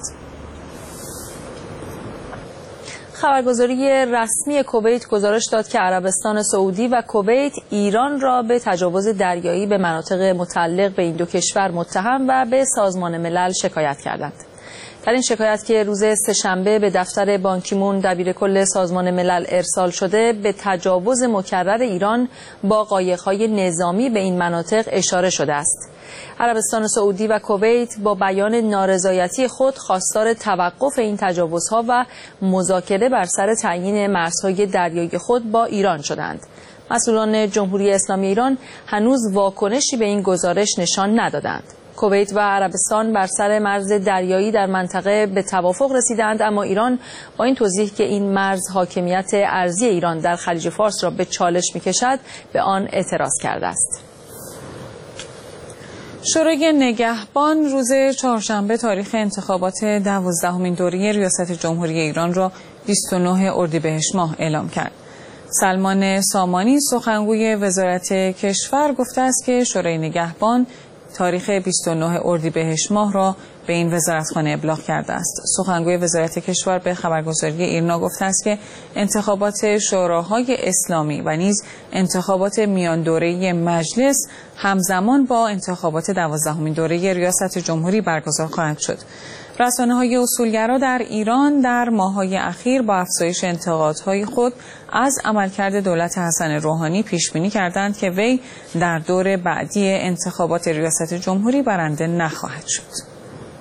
خبرگزاری رسمی کویت گزارش داد که عربستان سعودی و کویت ایران را به تجاوز دریایی به مناطق متعلق به این دو کشور متهم و به سازمان ملل شکایت کردند. در این شکایت که روز سه‌شنبه به دفتر بان کی مون دبیرکل سازمان ملل ارسال شده، به تجاوز مکرر ایران با قایق‌های نظامی به این مناطق اشاره شده است. عربستان سعودی و کویت با بیان نارضایتی خود خواستار توقف این تجاوزها و مذاکره بر سر تعیین مرزهای دریایی خود با ایران شدند. مسئولان جمهوری اسلامی ایران هنوز واکنشی به این گزارش نشان ندادند. کویت و عربستان بر سر مرز دریایی در منطقه به توافق رسیدند، اما ایران با این توضیح که این مرز حاکمیت ارضی ایران در خلیج فارس را به چالش می‌کشد، به آن اعتراض کرده است. شورای نگهبان روز چهارشنبه تاریخ انتخابات 12مین دوره ریاست جمهوری ایران را 29 اردیبهشت ماه اعلام کرد. سلمان سامانی سخنگوی وزارت کشور گفته است که شورای نگهبان تاریخ 29 اردیبهشت ماه را به این وزارتخانه ابلاغ کرده است. سخنگوی وزارت کشور به خبرگزاری ایرنا گفته است که انتخابات شوراهای اسلامی و نیز انتخابات میان دوره مجلس همزمان با انتخابات 12مین دوره ریاست جمهوری برگزار خواهد شد. رسانه‌های اصولگرا در ایران در ماه‌های اخیر با افزایش انتقادهای خود از عملکرد دولت حسن روحانی پیش‌بینی کردند که وی در دور بعدی انتخابات ریاست جمهوری برنده نخواهد شد.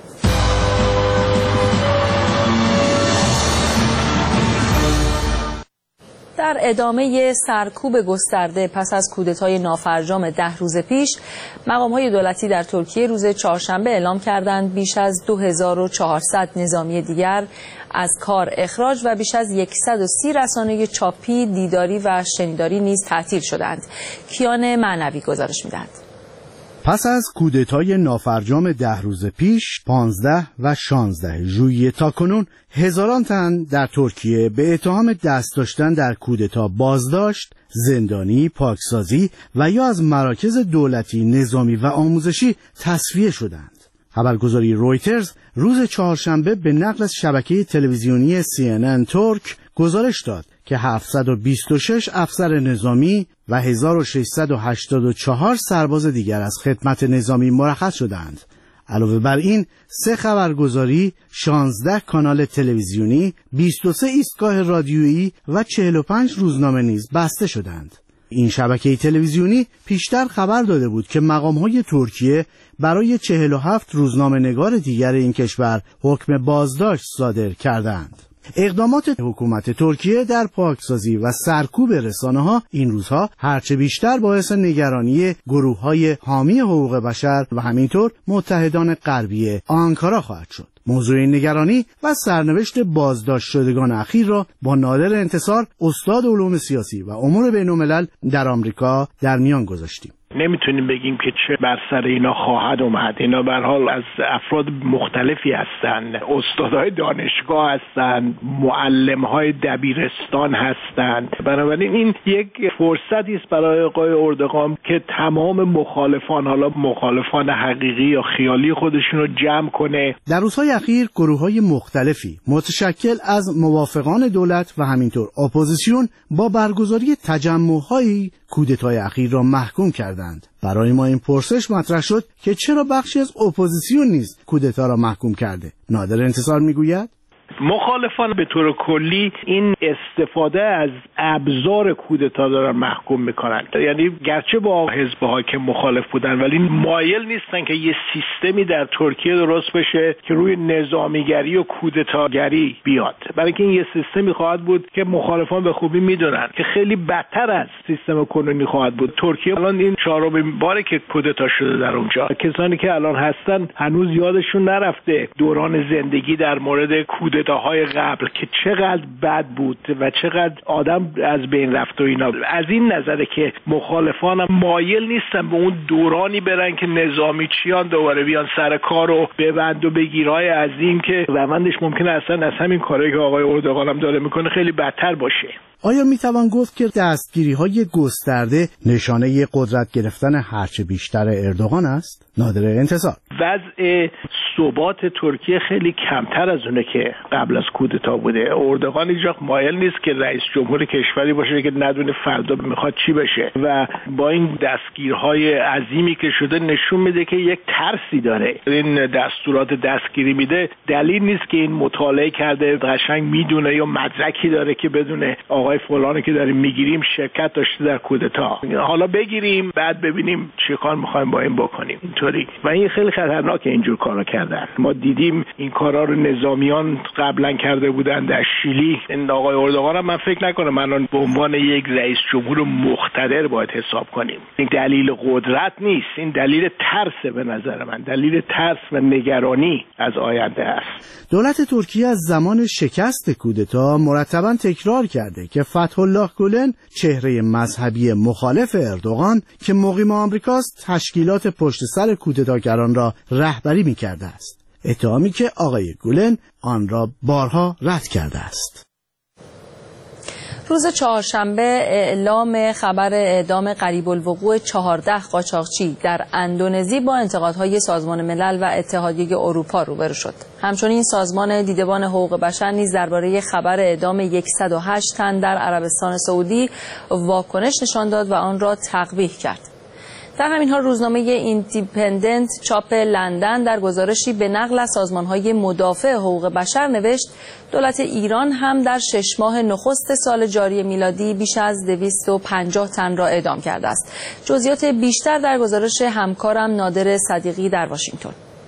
در ادامه سرکوب گسترده پس از کودتای نافرجام 10 روز پیش، مقام‌های دولتی در ترکیه روز چهارشنبه اعلام کردند بیش از 2400 نظامی دیگر از کار اخراج و بیش از 130 رسانه چاپی، دیداری و شنیداری نیز تعطیل شدند. کیان معنوی گزارش می‌دهد. پس از کودتای نافرجام 10 روز پیش 15 و 16 ژوئیه تاکنون هزاران تن در ترکیه به اتهام دست داشتن در کودتا بازداشت، زندانی، پاکسازی و یا از مراکز دولتی، نظامی و آموزشی تصفیه شدند. خبرگزاری رویترز روز چهارشنبه به نقل از شبکه تلویزیونی CNN ترک گزارش داد که 726 افسر نظامی و 1684 سرباز دیگر از خدمت نظامی مرخص شدند. علاوه بر این 3 خبرگزاری، 16 کانال تلویزیونی، 23 ایستگاه رادیویی و 45 روزنامه نیز بسته شدند. این شبکه تلویزیونی پیشتر خبر داده بود که مقام‌های ترکیه برای 47 روزنامه‌نگار دیگر این کشور حکم بازداشت صادر کردند. اقدامات حکومت ترکیه در پاکسازی و سرکوب رسانه‌ها این روزها هرچه بیشتر باعث نگرانی گروه‌های حامی حقوق بشر و همینطور متحدان غربی آنکارا خواهد شد. موضوع این نگرانی و سرنوشت بازداشت شدگان اخیر را با نادر انتصار، استاد علوم سیاسی و امور بین‌الملل در آمریکا در میان گذاشتیم. نمیتونیم بگیم که چه بر سر اینا خواهد اومد. اینا به هر حال از افراد مختلفی هستند. استادای دانشگاه هستند، معلم‌های دبیرستان هستند. بنابراین این یک فرصتی است برای آقای اردوغان که تمام مخالفان، حالا مخالفان حقیقی یا خیالی خودشون رو جمع کنه. در روزهای اخیر گروه‌های مختلفی متشکل از موافقان دولت و همینطور اپوزیسیون با برگزاری تجمع‌های کودتای اخیر را محکوم کردند. برای ما این پرسش مطرح شد که چرا بخشی از اپوزیسیون نیز کودتا را محکوم کرده. نادر انتصار میگوید مخالفان به طور کلی این استفاده از ابزار کودتا دارن محکوم میکنن. یعنی گرچه با حزب حاکم مخالف بودن ولی مایل نیستن که یه سیستمی در ترکیه درست بشه که روی نظامیگری و کودتاگری بیاد. برای اینکه این یه سیستمی خواهد بود که مخالفان به خوبی میدونن که خیلی بدتر از سیستم کنونی خواهد بود. ترکیه الان این 4مین باره که کودتا شده در اونجا. کسانی که الان هستن هنوز یادشون نرفته دوران زندگی در مورد کودتاهای قبل که چقدر بد بود و چقدر آدم از بین رفت و اینا. از این نظره که مخالفان مایل نیستن به اون دورانی برن که نظامی چیان دوباره بیان سر کار و ببند و بگیرای از این که روندش ممکنه اصلا از همین کاری که آقای اردوغان هم داره میکنه خیلی بدتر باشه. آیا میتوان گفت که دستگیری‌های گسترده نشانه قدرت گرفتن هرچه بیشتر اردوغان است؟ نادر انتصار. وضع ثبات ترکیه خیلی کمتر از اونه که قبل از کودتا بوده. اردوغان هیچ وقت مایل نیست که رئیس جمهور کشوری باشه که ندونه فردا میخواد چی بشه و با این دستگیرهای عظیمی که شده نشون میده که یک ترسی داره. این دستورات دستگیری میده دلیل نیست که این مطالعه کرده قشنگ میدونه یا مدرکی داره که بدونه آقای فلانی که داریم میگیریم شرکت داشته در کودتا، حالا بگیریم بعد ببینیم چه کار میخوایم با این بکنیم. اینطوری و این خیلی خطرناکه اینجور کارا کردن. ما دیدیم این کارا رو نظامیان قبلا کرده بودن در شیلی. این آقای اردوغان هم من فکر نکنم الان به عنوان یک رئیس جمهور مقتدر باید حساب کنیم. این دلیل قدرت نیست، این دلیل ترس. به نظر من دلیل ترس و نگرانی از آینده است. دولت ترکیه از زمان شکست کودتا مرتبا تکرار کرده که فتح الله گولن چهره مذهبی مخالف اردوغان که مقیم آمریکاست تشکیلات پشت سر کودتاگران را رهبری می‌کرده است. اتهامی که آقای گولن آن را بارها رد کرده است. روز چهارشنبه اعلام خبر اعدام قریب الوقوع 14 قاچاقچی در اندونزی با انتقادهای سازمان ملل و اتحادیه اروپا روبرو شد. همچنین سازمان دیدبان حقوق بشر نیز درباره خبر اعدام 108 تن در عربستان سعودی واکنش نشان داد و آن را تقبیح کرد. در همین حال روزنامه ایندیپندنت چاپ لندن در گزارشی به نقل از سازمان‌های مدافع حقوق بشر نوشت دولت ایران هم در 6 ماه نخست سال جاری میلادی بیش از 250 تن را اعدام کرده است. جزئیات بیشتر در گزارش همکارم نادر صدیقی در واشنگتن.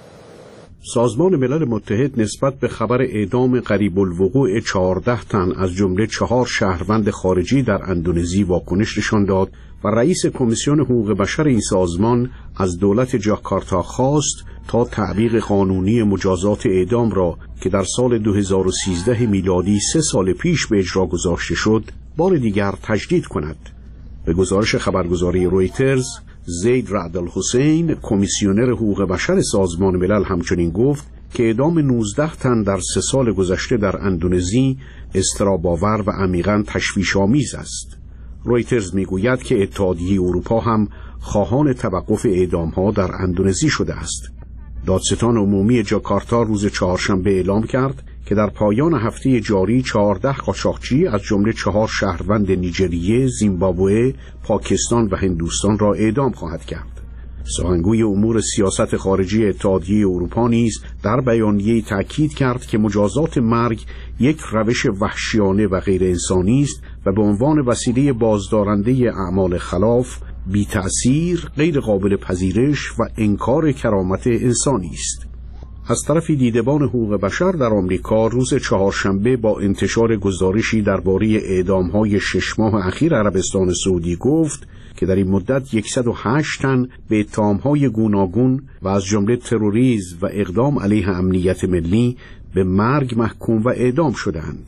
سازمان ملل متحد نسبت به خبر اعدام قریب الوقوع 14 تن از جمله 4 شهروند خارجی در اندونزی واکنش نشان داد و رئیس کمیسیون حقوق بشر این سازمان از دولت جاکارتا خواست تا تعویق قانونی مجازات اعدام را که در سال 2013 میلادی 3 سال پیش به اجرا گذاشته شد بار دیگر تجدید کند. به گزارش خبرگزاری رویترز، زید رعد الحسین کمیسیونر حقوق بشر سازمان ملل همچنین گفت که اعدام 19 تن در 3 سال گذشته در اندونزی اضطراب‌آور و عمیقاً تشویش‌آمیز است. رویترز میگوید که اتحادیه اروپا هم خواهان توقف اعدام‌ها در اندونزی شده است. دادستان عمومی جاکارتا روز چهارشنبه اعلام کرد که در پایان هفته جاری 14 قاچاقچی از جمله 4 شهروند نیجریه، زیمبابوه، پاکستان و هندوستان را اعدام خواهد کرد. سخنگوی امور سیاست خارجی اتحادیه اروپا نیز در بیانیه‌ای تاکید کرد که مجازات مرگ یک روش وحشیانه و غیر انسانی است و به عنوان وسیله بازدارنده اعمال خلاف، بی تأثیر، غیر قابل پذیرش و انکار کرامت انسانی است. از طرف دیدبان حقوق بشر در آمریکا روز چهارشنبه با انتشار گزارشی درباره اعدام‌های 6 ماه اخیر عربستان سعودی گفت که در این مدت 108 تن به اتهام‌های گوناگون و از جمله تروریسم و اقدام علیه امنیت ملی به مرگ محکوم و اعدام شدند.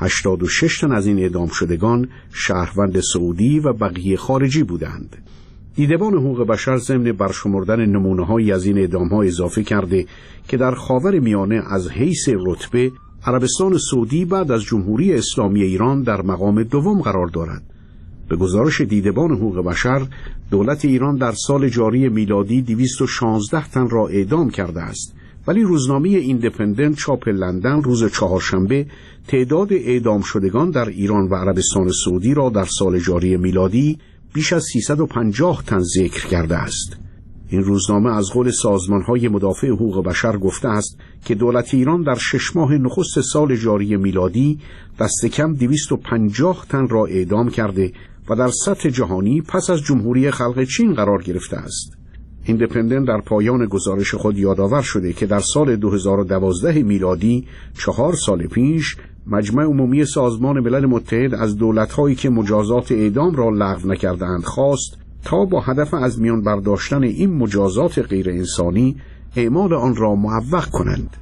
86 تن از این اعدام شدگان شهروند سعودی و بقیه خارجی بودند. دیدبان حقوق بشر ضمن برشمردن نمونه‌هایی از این اعدام‌ها اضافه کرده که در خاورمیانه از حیث رتبه عربستان سعودی بعد از جمهوری اسلامی ایران در مقام دوم قرار دارد. به گزارش دیدبان حقوق بشر، دولت ایران در سال جاری میلادی 216 تن را اعدام کرده است، ولی روزنامه ایندیپندنت چاپ لندن روز چهارشنبه تعداد اعدام شدگان در ایران و عربستان سعودی را در سال جاری میلادی بیش از 350 تن ذکر کرده است. این روزنامه از قول سازمان‌های مدافع حقوق بشر گفته است که دولت ایران در 6 ماه نخست سال جاری میلادی دست کم 250 تن را اعدام کرده و در سطح جهانی پس از جمهوری خلق چین قرار گرفته است. ایندیپندنت در پایان گزارش خود یادآور شده که در سال 2012 میلادی 4 سال پیش مجمع عمومی سازمان ملل متحد از دولت‌هایی که مجازات اعدام را لغو نکرده‌اند خواست تا با هدف از میان برداشتن این مجازات غیر انسانی اعمال آن را معوق کنند.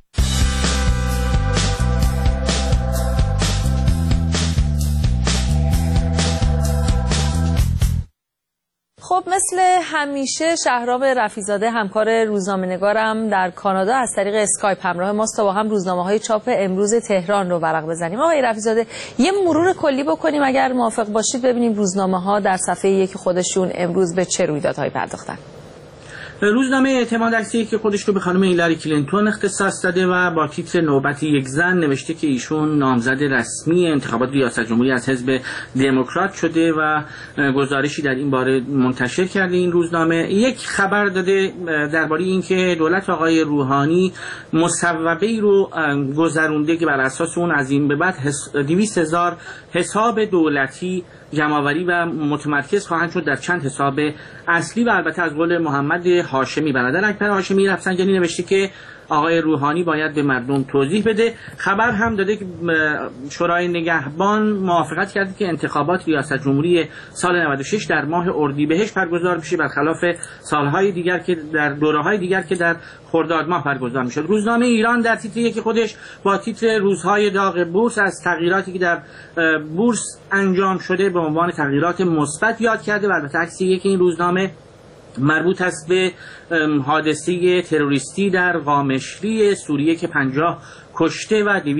خب مثل همیشه شهرام رفیع‌زاده همکار روزنامه‌نگارم در کانادا از طریق اسکایپ همراه ماست تا با هم روزنامه‌های چاپ امروز تهران رو ورق بزنیم. آقای رفیع‌زاده یه مرور کلی بکنیم اگر موافق باشید، ببینیم روزنامه‌ها در صفحه یک خودشون امروز به چه رویدادهایی پرداختن. روزنامه اعتماد اکثری که خودش رو به خانم هیلاری کلینتون اختصاص داده و با تیتر نوبتی یک زن نوشته که ایشون نامزد رسمی انتخابات ریاست جمهوری از حزب دموکرات شده و گزارشی در این باره منتشر کرده. این روزنامه یک خبر داده درباره اینکه دولت آقای روحانی مصوبه‌ای رو گذرونده که بر اساس اون از این به بعد 200,000 حساب دولتی جمع‌آوری و متمرکز خواهند شد در چند حساب اصلی و البته از قول محمد هاشمی برادر اکبر هاشمی رفسنجانی نوشته که آقای روحانی باید به مردم توضیح بده. خبر هم داده که شورای نگهبان موافقت کرده که انتخابات ریاست جمهوری سال 96 در ماه اردیبهشت برگزار بشه برخلاف سالهای دیگر که در دوره‌های دیگر که در خرداد ماه برگزار میشد. روزنامه ایران در تیتر یکی خودش با تیتر روزهای داغ بورس از تغییراتی که در بورس انجام شده به عنوان تغییرات مثبت یاد کرده و البته عکس یکی این روزنامه مربوط است به حادثه تروریستی در قامشلی سوریه که 50 کشته و 200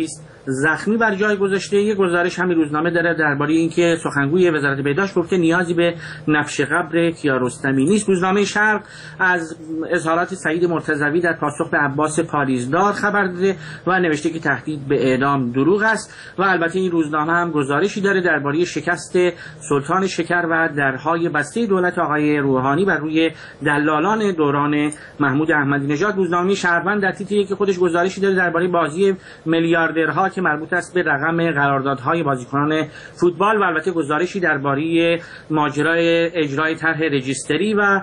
زخمی بر جای گذاشته. یک گزارش همین روزنامه داره درباره اینکه سخنگوی وزارت بهداشت گفته نیازی به نفش قبر کیارستمی نیست. روزنامه شرق از اظهارات سعید مرتضوی در پاسخ به عباس پالیزدار خبر داده و نوشته که تهدید به اعدام دروغ است و البته این روزنامه هم گزارشی داره درباره شکست سلطان شکر و درهای بسته دولت آقای روحانی بر روی دلالان دوران محمود احمدی نژاد. روزنامه شهروند در تیتری که خودش گزارشی داره درباره بازی میلیاردرها که مربوط است به رقم قراردادهای بازیکنان فوتبال و البته گزارشی درباره ماجرای اجرای طرح رجیستری و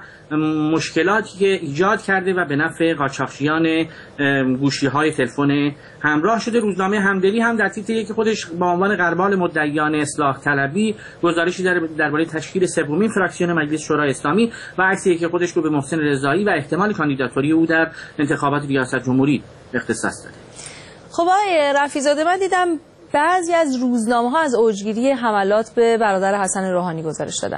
مشکلاتی که ایجاد کرده و به نفع قاچاقچیان گوشی‌های تلفن همراه شده. روزنامه همدلی هم در تیتری که خودش با عنوان غربال مدعیان اصلاح طلبی گزارشی درباره تشکیل سومین فراکسیون مجلس شورای اسلامی و عکسی که خودش رو به محسن رضایی و احتمال کاندیداتوری او در انتخابات ریاست جمهوری اختصاص داده. خب آقای رفیع‌زاده، من دیدم بعضی از روزنامه‌ها از اوجگیری حملات به برادر حسن روحانی گزارش دادن.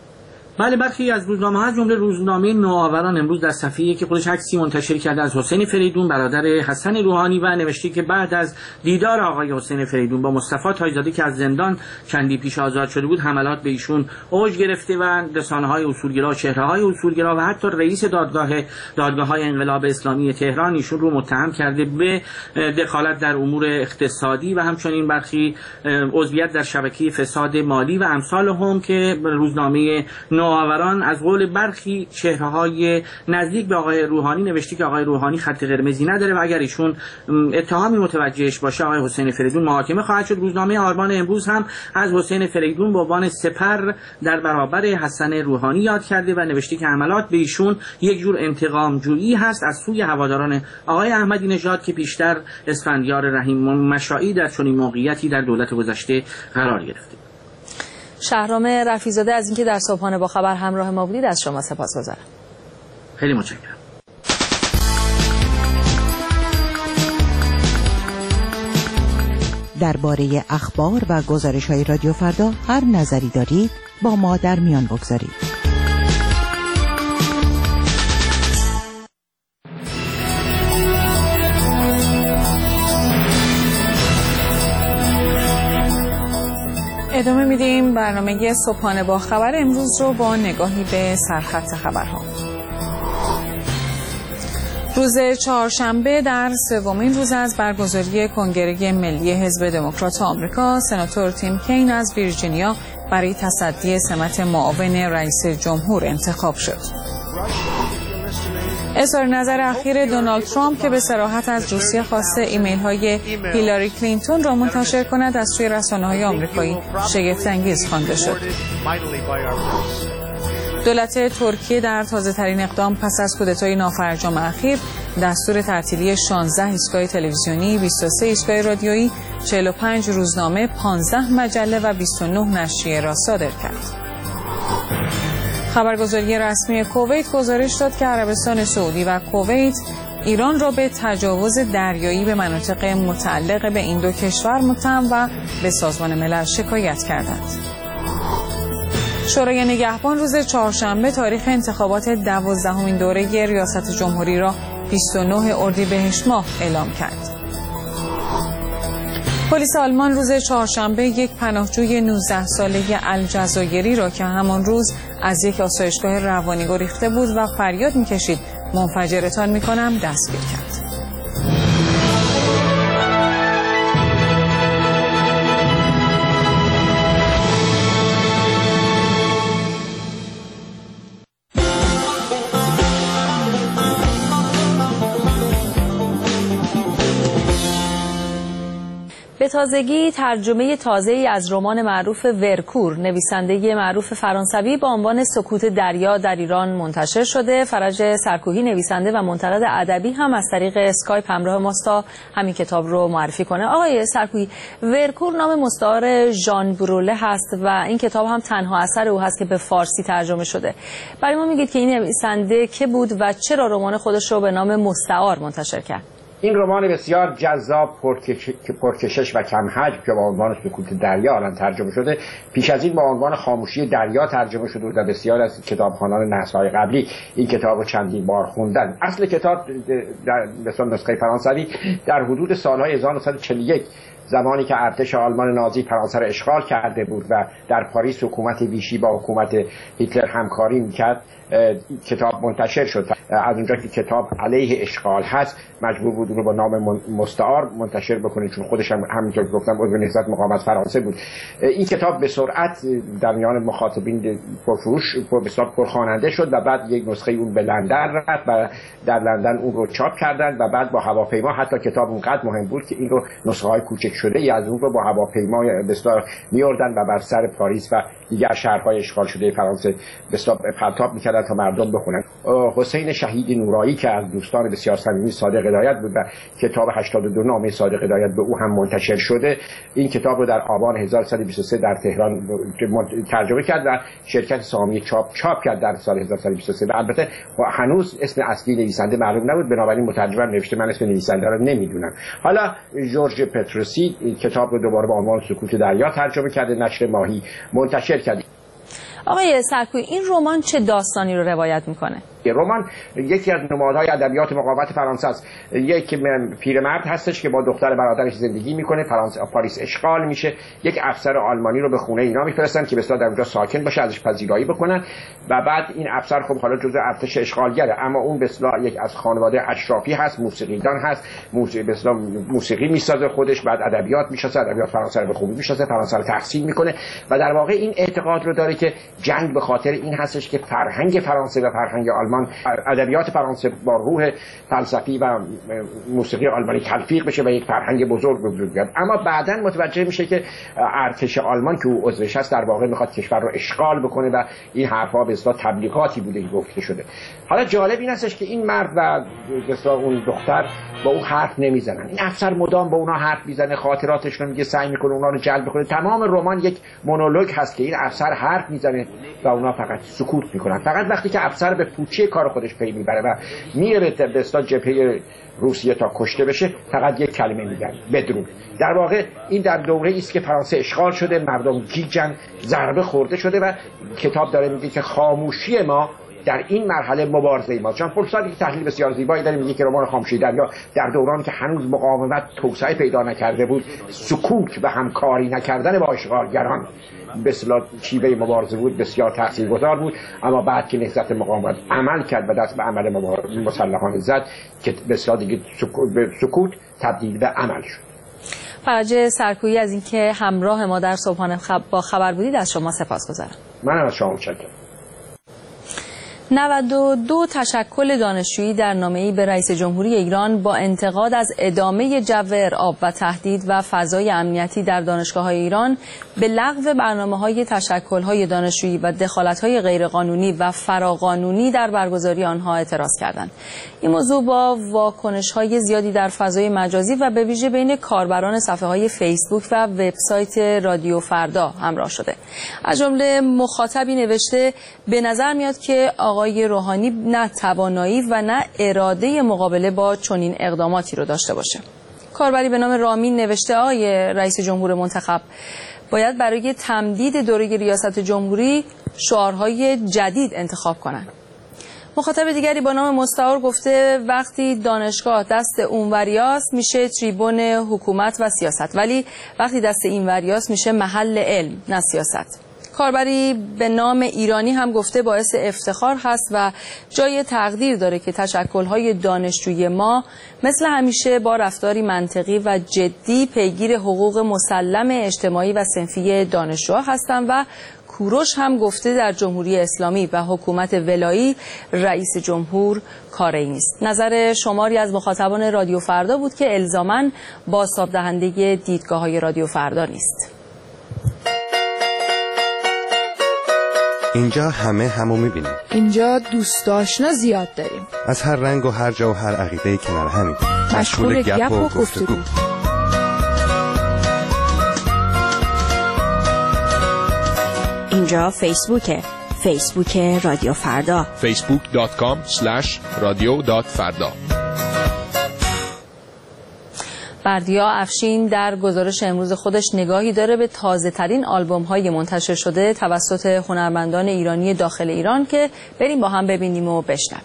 بله، برخی از روزنامه‌ها از جمله روزنامه نوآوران امروز در صفحه‌ای که خودش عکسی منتشر کرده از حسین فریدون برادر حسن روحانی و نوشته که بعد از دیدار آقای حسین فریدون با مصطفی تاج‌زاده که از زندان چندی پیش آزاد شده بود، حملات به ایشون اوج گرفته و رسانه‌های اصولگرا، چهره‌های اصولگرا و حتی رئیس دادگاه‌های انقلاب اسلامی تهران ایشون رو متهم کرده به دخالت در امور اقتصادی و همچنین برخی عضویت در شبکه فساد مالی و امثال هم که روزنامه نوآوران از قول برخی چهره‌های نزدیک به آقای روحانی نوشته که آقای روحانی خط قرمزی نداره و اگر ایشون اتهامی متوجهش باشه آقای حسین فریدون محاکمه خواهد شد. روزنامه آرمان امروز هم از حسین فریدون به عنوان سپر در برابر حسن روحانی یاد کرده و نوشته که حملات به ایشون یک جور انتقام جویی هست از سوی هواداران آقای احمدی نژاد که پیشتر اسفندیار رحیم مشائی در چنین موقعیتی در دولت گذشته قرار گرفته. شهرام رفیع‌زاده، از اینکه در صبحانه با خبر همراه ما بودید از شما سپاسگزارم. خیلی متشکرم. درباره اخبار و گزارش‌های رادیو فردا هر نظری دارید با ما در میان بگذارید. ادامه میدیم برنامه صبحانه با خبر امروز رو با نگاهی به سرخط خبرها. روز چهارشنبه در سومین روز از برگزاری کنگره ملی حزب دموکرات آمریکا، سناتور تیم کین از ویرجینیا برای تصدی سمت معاون رئیس جمهور انتخاب شد. اظهار نظر اخیر دونالد ترامپ که به صراحت از روسیه خواسته ایمیل‌های هیلاری کلینتون را منتشر کند از سوی رسانه‌های آمریکایی شگفت‌انگیز خوانده شد. دولت ترکیه در تازه‌ترین اقدام پس از کودتای نافرجام اخیر دستور تعطیلی 16 ایستگاه تلویزیونی، 23 ایستگاه رادیویی، 45 روزنامه، 15 مجله و 29 نشریه را صادر کرد. خبرگزاری رسمی کویت گزارش داد که عربستان سعودی و کویت ایران را به تجاوز دریایی به مناطق متعلق به این دو کشور متهم و به سازمان ملل شکایت کردند. شورای نگهبان روز چهارشنبه تاریخ انتخابات 12مین دوره ریاست جمهوری را 29 اردیبهشت ماه اعلام کرد. پلیس آلمان روز چهارشنبه یک پناهجوی 19 ساله الجزایری را که همان روز از یک آسایشگاه روانی گریخته بود و فریاد می‌کشید منفجرتان می‌کنم دستگیر کرد. به تازگی ترجمه تازه‌ای از رمان معروف ورکور نویسنده معروف فرانسوی با عنوان سکوت دریا در ایران منتشر شده. فرج سرکوهی نویسنده و منتقد ادبی هم از طریق اسکایپ همراه ماست تا همین کتاب رو معرفی کنه. آقای سرکوهی، ورکور نام مستعار ژان بروله هست و این کتاب هم تنها اثر او هست که به فارسی ترجمه شده. برای ما میگید که این نویسنده که بود و چرا رمان خودش رو به نام مستعار منتشر کرد؟ این رمان بسیار جذاب، پرکشش و کم حجم که با عنوان سکوت دریا الان ترجمه شده، پیش از این با عنوان خاموشی دریا ترجمه شده و بسیار از کتابخوانان نسل‌های قبلی این کتاب رو چندین بار خوندن. اصل کتاب در نسخه فرانسوی در حدود سالهای 1941 زمانی که ارتش آلمان نازی فرانسه را اشغال کرده بود و در پاریس حکومت ویشی با حکومت هیتلر همکاری میکرد کتاب منتشر شد. از اونجا که کتاب علیه اشغال هست مجبور بود اون رو با نام مستعار منتشر بکنه، چون خودش هم همونطور که گفتم عضو نهضت مقاومت فرانسه بود. این کتاب به سرعت در میان مخاطبین پرفروش بسیار پرخواننده شد و بعد یک نسخه اون به لندن رفت و در لندن اون رو چاپ کردند و بعد با هواپیما، حتی کتاب اونقدر مهم بود که این رو نسخه های کوچک شده ای از اون رو با هواپیما بسیار میوردن و بر سر پاریس و دیگر شهرهای اشغال شده فرانسه بسیار پرتاب میکردن تا مردم بخونن. حسین شهید نورایی که از دوستان بسیار صمیمی صادق هدایت بود و کتاب 82 نامه صادق هدایت به او هم منتشر شده، این کتاب رو در آبان 1323 در تهران ترجمه کرد و شرکت سامی چاپ کرد در سال 1323 و البته هنوز اسم اصلی نویسنده معلوم نبود، بنابراین مترجم نوشته من اسم نویسنده رو نمیدونم. حالا جورج پتروسی کتاب رو دوباره با عنوان سکوت دریا ترجمه کرده، نشر ماهی منتشر کرد. آقای سرکویی، این رمان چه داستانی رو روایت میکنه؟ رمان یکی از نمادهای ادبیات مقاومت فرانسه است. یک پیرمرد هستش که با دختر برادرش زندگی میکنه، پاریس اشغال میشه، یک افسر آلمانی رو به خونه اینا میفرستن که بسیار در اونجا ساکن باشه، ازش پذیرایی بکنن و بعد این افسر خب حالا جزء ارتش اشغالگره، اما اون بسیار یک از خانواده اشرافی هست، موسیقیدان هست، موسیقی میسازه خودش، بعد ادبیات میشناسه، ادبیات فرانسه رو به خوبی میشناسه، فرانسه رو تحصیل میکنه و در واقع این اعتقاد رو داره که جنگ به خاطر این هستش که فرهنگ فرانسه و فرهنگ آلمان، ادبیات فرانسه با روح فلسفی و موسیقی آلمانی تلفیق بشه و یک فرهنگ بزرگ وجود بیاد. اما بعداً متوجه میشه که ارتش آلمان که او عضوش هست در واقع میخواد کشور رو اشغال بکنه و این حرفا به اصطلاح تبلیغاتی بوده که گفته شده. حالا جالب این هستش که این مرد و به اصطلاح اون دختر با او حرف نمیزنن، این افسر مدام با اونها حرف میزنه، خاطراتش رو میگه، سعی میکنه اونها رو جلب کنه. تمام رمان یک مونولوگ هست که این افسر حرف میزنه و اونها فقط سکوت میکنن. فقط وقتی که افسر به پوچه کار خودش پی میبره و میره به اصطلاح جبهه روسیه تا کشته بشه فقط یک کلمه میگن: بدرود. در واقع این در دوره است که فرانسه اشغال شده، مردم گیجن، ضربه خورده شده و کتاب داره میگه که خاموشی ما در این مرحله مبارزه ما. چون فرصتی که تحلیل بسیار زیبایی داره، میگه که رمان خاموشی دریا در دورانی که هنوز مقاومت توسعه پیدا نکرده بود، سکوت و همکاری نکردن با اشغالگران به اصطلاح شیوه مبارزه بود، بسیار تاثیرگذار بود. اما بعد که نهضت مقاومت عمل کرد و دست به عمل مسلحانه زد که به اصطلاح دیگه سکوت تبدیل به عمل شد. فرج سرکویی، از اینکه همراه ما در صبحانه با خبر بودید از شما سپاسگزارم. من از شما متشکرم. 92 تشکل دانشجویی در نامه‌ای به رئیس جمهوری ایران با انتقاد از ادامه جو ارعاب و تهدید و فضای امنیتی در دانشگاه‌های ایران به لغو برنامه‌های تشکل‌های دانشجویی و دخالت‌های غیرقانونی و فراقانونی در برگزاری آنها اعتراض کردند. این موضوع با واکنش‌های زیادی در فضای مجازی و به ویژه بین کاربران صفحه‌های فیسبوک و وبسایت رادیو فردا همراه شده. از جمله مخاطبی نوشته: به نظر میاد که آقای روحانی نه توانایی و نه اراده مقابله با چنین اقداماتی رو داشته باشه. کاربری به نام رامین نوشته: آقای رئیس جمهور منتخب باید برای تمدید دوره ریاست جمهوری شعارهای جدید انتخاب کنند. مخاطب دیگری با نام مستعار گفته: وقتی دانشگاه دست اونوریاست میشه تریبون حکومت و سیاست، ولی وقتی دست اینوریاست میشه محل علم نه سیاست. کاربری به نام ایرانی هم گفته: باعث افتخار هست و جای تقدیر داره که تشکل‌های دانشجوی ما مثل همیشه با رفتاری منطقی و جدی پیگیر حقوق مسلم اجتماعی و صنفی دانشجوها هستند. و کوروش هم گفته در جمهوری اسلامی و حکومت ولایی رئیس جمهور کاری نیست. نظر شماری از مخاطبان رادیو فردا بود که الزاماً بازتاب دهنده دیدگاه‌های رادیو فردا نیست. اینجا همه همو میبینیم. اینجا دوست آشنا زیاد داریم. از هر رنگ و هر جا و هر عقیده کنار همیم. مشغول گپ و گفتگو. اینجا فیسبوکه. فیسبوک رادیو فردا. facebook.com/radio.farda. بردیا افشین در گزارش امروز خودش نگاهی داره به تازه ترین آلبوم های منتشر شده توسط هنرمندان ایرانی داخل ایران که بریم با هم ببینیم و بشنویم.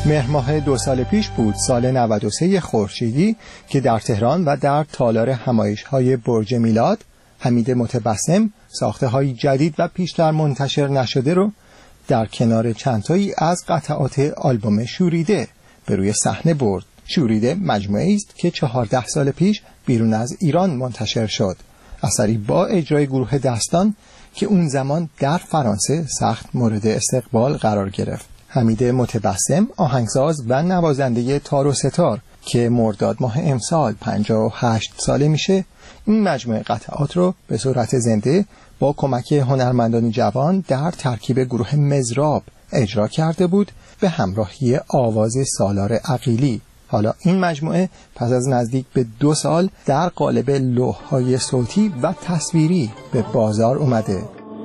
مهر ماه 2 سال پیش بود، سال 93 خورشیدی، که در تهران و در تالار همایش‌های برج میلاد حمید متبسم ساخته‌های جدید و پیشتر منتشر نشده رو در کنار چندتایی از قطعات آلبوم شوریده به روی صحنه برد. شوریده مجموعه‌ای است که 14 سال پیش بیرون از ایران منتشر شد. اثری با اجرای گروه دستان که اون زمان در فرانسه سخت مورد استقبال قرار گرفت. حمید متبسم آهنگساز و نوازنده تار و ستار که مرداد ماه امسال 58 ساله میشه، این مجموعه قطعات رو به صورت زنده با کمک هنرمندانی جوان در ترکیب گروه مزراب اجرا کرده بود به همراهی آواز سالار عقیلی. حالا این مجموعه پس از نزدیک به 2 سال در قالب لوح‌های صوتی و تصویری به بازار اومده.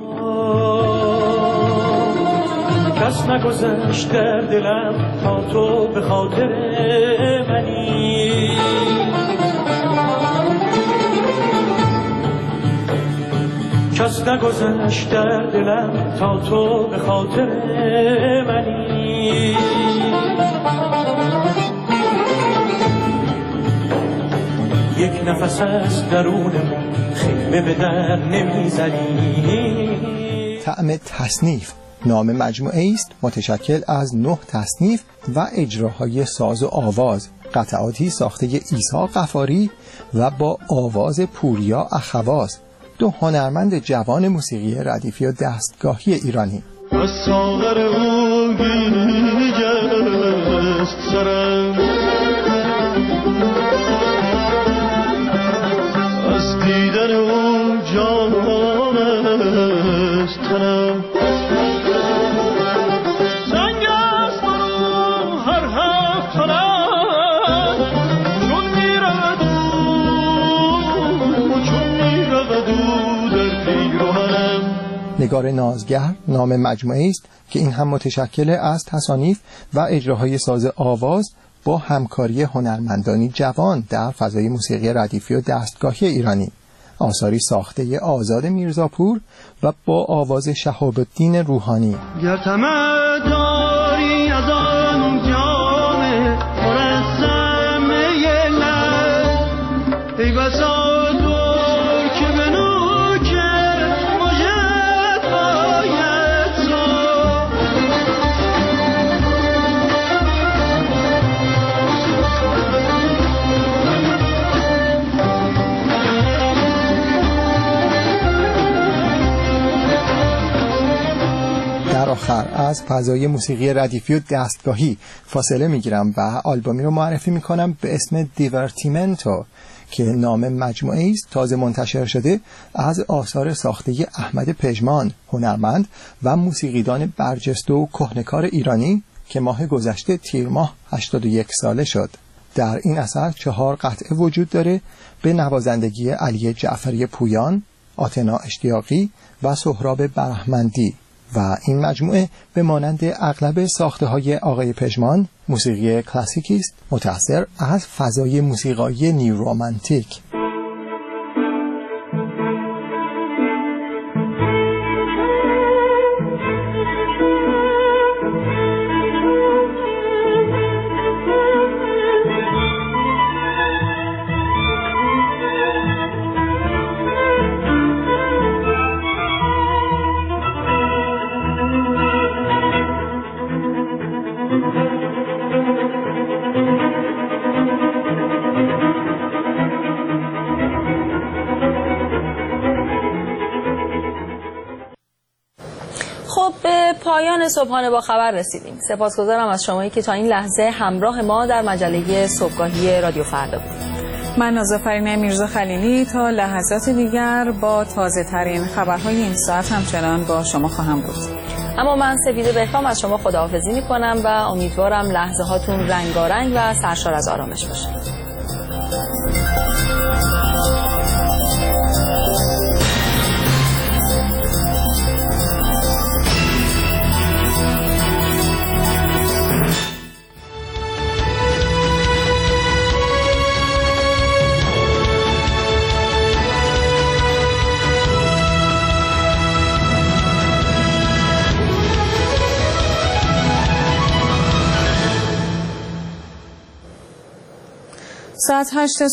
کس نگذشت در دلم تا تو به خاطر منی، کس نگذشت در دلم تا تو به خاطر منی. یک نفس از درونم خیمه به در نمیزنی. طعم تصنیف نام مجموعه است متشکل از 9 تصنیف و اجراهای ساز و آواز، قطعاتی ساخته عیسی غفاری و با آواز پوریا اخواز، 2 هنرمند جوان موسیقی ردیفی و دستگاهی ایرانی. از ساغر او گیجست سرم، از دیدن او جانست تنم. نگار نازگر نام مجموعه است که این هم متشکل از تصانیف و اجراهای ساز آواز با همکاری هنرمندانی جوان در فضای موسیقی ردیفی و دستگاهی ایرانی. آثاری ساخته آزاد میرزاپور و با آواز شهاب الدین روحانی. گر طمع داری از آن جام مرسم یلت، ای بسا آخر از فضای موسیقی ردیفی و دستگاهی فاصله میگیرم و آلبومی رو معرفی میکنم به اسم دیورتیمنتو که نام مجموعه است تازه منتشر شده از آثار ساخته احمد پژمان، هنرمند و موسیقیدان برجسته و کهنکار ایرانی که ماه گذشته تیر ماه 81 ساله شد. در این اثر 4 قطعه وجود داره به نوازندگی علی جعفری پویان، آتنا اشتیاقی و سهراب برحمندی و این مجموعه به مانند اغلب ساخته‌های آقای پژمان موسیقی کلاسیکی است متأثر از فضای موسیقایی نیورومانتیک. پایان صبحانه با خبر رسیدیم. سپاسگزارم از شمایی که تا این لحظه همراه ما در مجله صبحگاهی رادیو فردا بود. من نازافرین میرزا خلیلی تا لحظات دیگر با تازه ترین خبرهای این ساعت همچنان با شما خواهم بود. اما من سپیده بهرام از شما خداحافظی میکنم و امیدوارم لحظه هاتون رنگارنگ و سرشار از آرامش باشه. ساعت 8